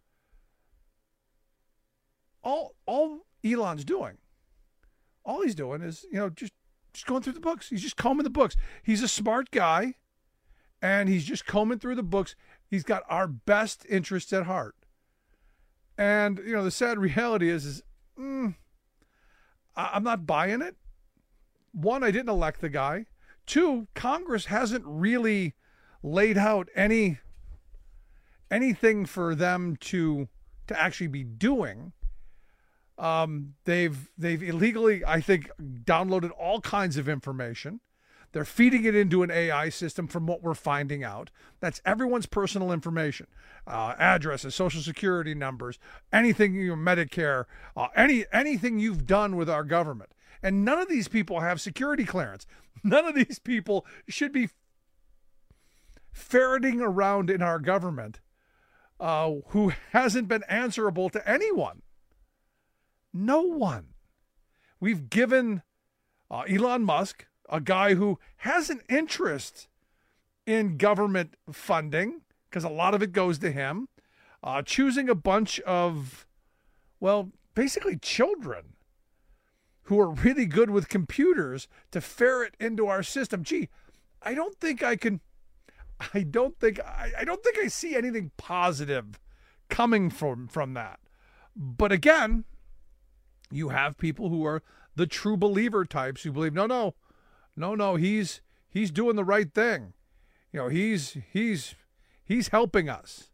S14: all, all Elon's doing, all he's doing is, you know, just, just going through the books. He's just combing the books. He's a smart guy, and he's just combing through the books. He's got our best interests at heart. And, you know, the sad reality is, is mm, I'm not buying it. One, I didn't elect the guy. Two, Congress hasn't really laid out any anything for them to to actually be doing. Um, they've they've illegally, I think, downloaded all kinds of information. They're feeding it into an A I system from what we're finding out. That's everyone's personal information, uh, addresses, social security numbers, anything, you know, Medicare, uh, any anything you've done with our government. And none of these people have security clearance. None of these people should be ferreting around in our government uh, who hasn't been answerable to anyone. No one. We've given uh, Elon Musk, a guy who has an interest in government funding, because a lot of it goes to him, uh, choosing a bunch of, well, basically children who are really good with computers to ferret into our system. Gee, I don't think I can, I don't think, I, I don't think I see anything positive coming from, from that. But again, you have people who are the true believer types who believe, no, no, no, no, he's, he's doing the right thing. You know, he's, he's, he's helping us.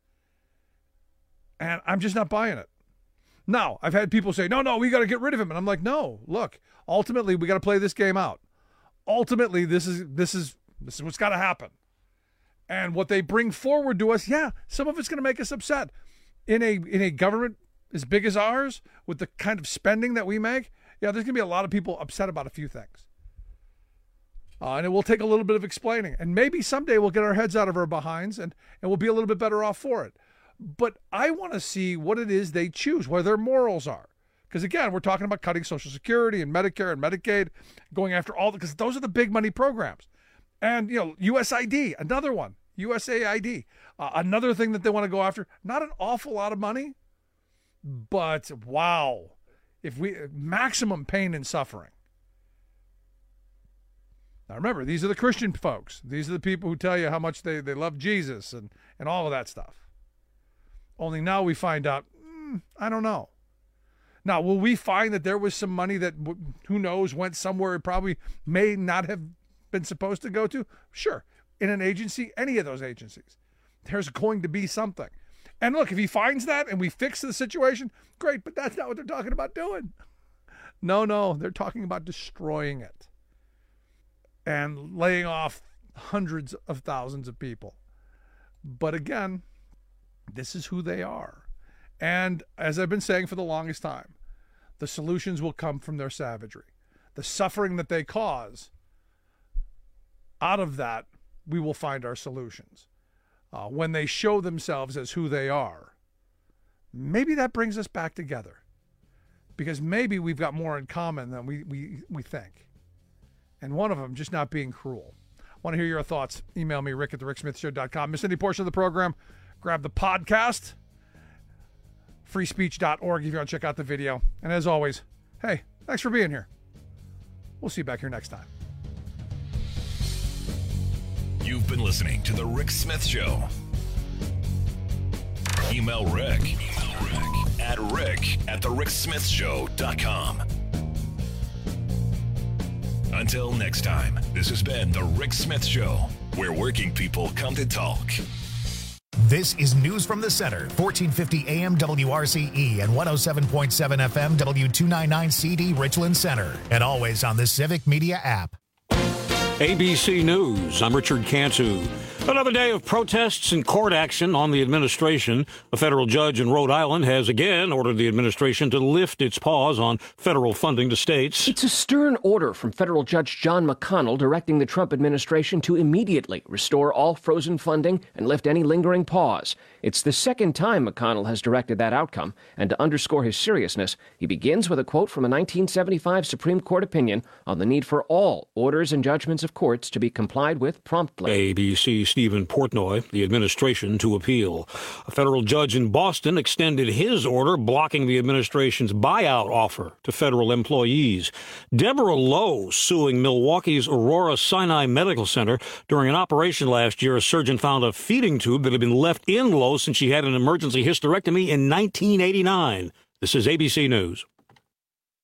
S14: And I'm just not buying it. Now, I've had people say, no, no, we got to get rid of him. And I'm like, no, look, ultimately we got to play this game out. Ultimately, this is, this is, this is what's got to happen. And what they bring forward to us, yeah, some of it's going to make us upset. In a, in a government as big as ours, with the kind of spending that we make, yeah, there's going to be a lot of people upset about a few things. Uh, and it will take a little bit of explaining. And maybe someday we'll get our heads out of our behinds and, and we'll be a little bit better off for it. But I want to see what it is they choose, where their morals are. Because again, we're talking about cutting Social Security and Medicare and Medicaid, going after all, because those are the big money programs. And, you know, U S I D, another one, U S A I D, uh, another thing that they want to go after. Not an awful lot of money, but wow, if we, maximum pain and suffering. Now remember, these are the Christian folks. These are the people who tell you how much they, they love Jesus and, and all of that stuff. Only now we find out, mm, I don't know. Now, will we find that there was some money that, who knows, went somewhere it probably may not have been supposed to go to? Sure. In an agency, any of those agencies, there's going to be something. And look, if he finds that and we fix the situation, great, but that's not what they're talking about doing. No, no, they're talking about destroying it and laying off hundreds of thousands of people. But again, this is who they are. And as I've been saying for the longest time, the solutions will come from their savagery. The suffering that they cause out of that, we will find our solutions. Uh, when they show themselves as who they are, maybe that brings us back together. Because maybe we've got more in common than we, we, we think. And one of them just not being cruel. I want to hear your thoughts. Email me, rick at the rick smith show dot com. Miss any portion of the program, grab the podcast, free speech dot org if you want to check out the video. And as always, hey, thanks for being here. We'll see you back here next time.
S13: You've been listening to The Rick Smith Show. Email Rick, Email Rick at rick at the rick smith show dot com. Until next time, this has been The Rick Smith Show, where working people come to talk.
S1: This is News from the Center, fourteen fifty A M W R C E and one oh seven point seven F M W two ninety-nine C D Richland Center, and always on the Civic Media app.
S2: A B C News, I'm Richard Cantu. Another day of protests and court action on the administration. A federal judge in Rhode Island has again ordered the administration to lift its pause on federal funding to states.
S3: It's a stern order from federal Judge John McConnell directing the Trump administration to immediately restore all frozen funding and lift any lingering pause. It's the second time McConnell has directed that outcome, and to underscore his seriousness, he begins with a quote from a nineteen seventy-five Supreme Court opinion on the need for all orders and judgments of courts to be complied with promptly.
S2: A B C Stephen Portnoy, the administration to appeal. A federal judge in Boston extended his order blocking the administration's buyout offer to federal employees. Deborah Lowe suing Milwaukee's Aurora Sinai Medical Center. During an operation last year, a surgeon found a feeding tube that had been left in Lowe since she had an emergency hysterectomy in nineteen eighty-nine. This is A B C News.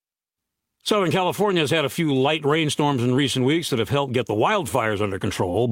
S2: Southern California has had a few light rainstorms in recent weeks that have helped get the wildfires under control.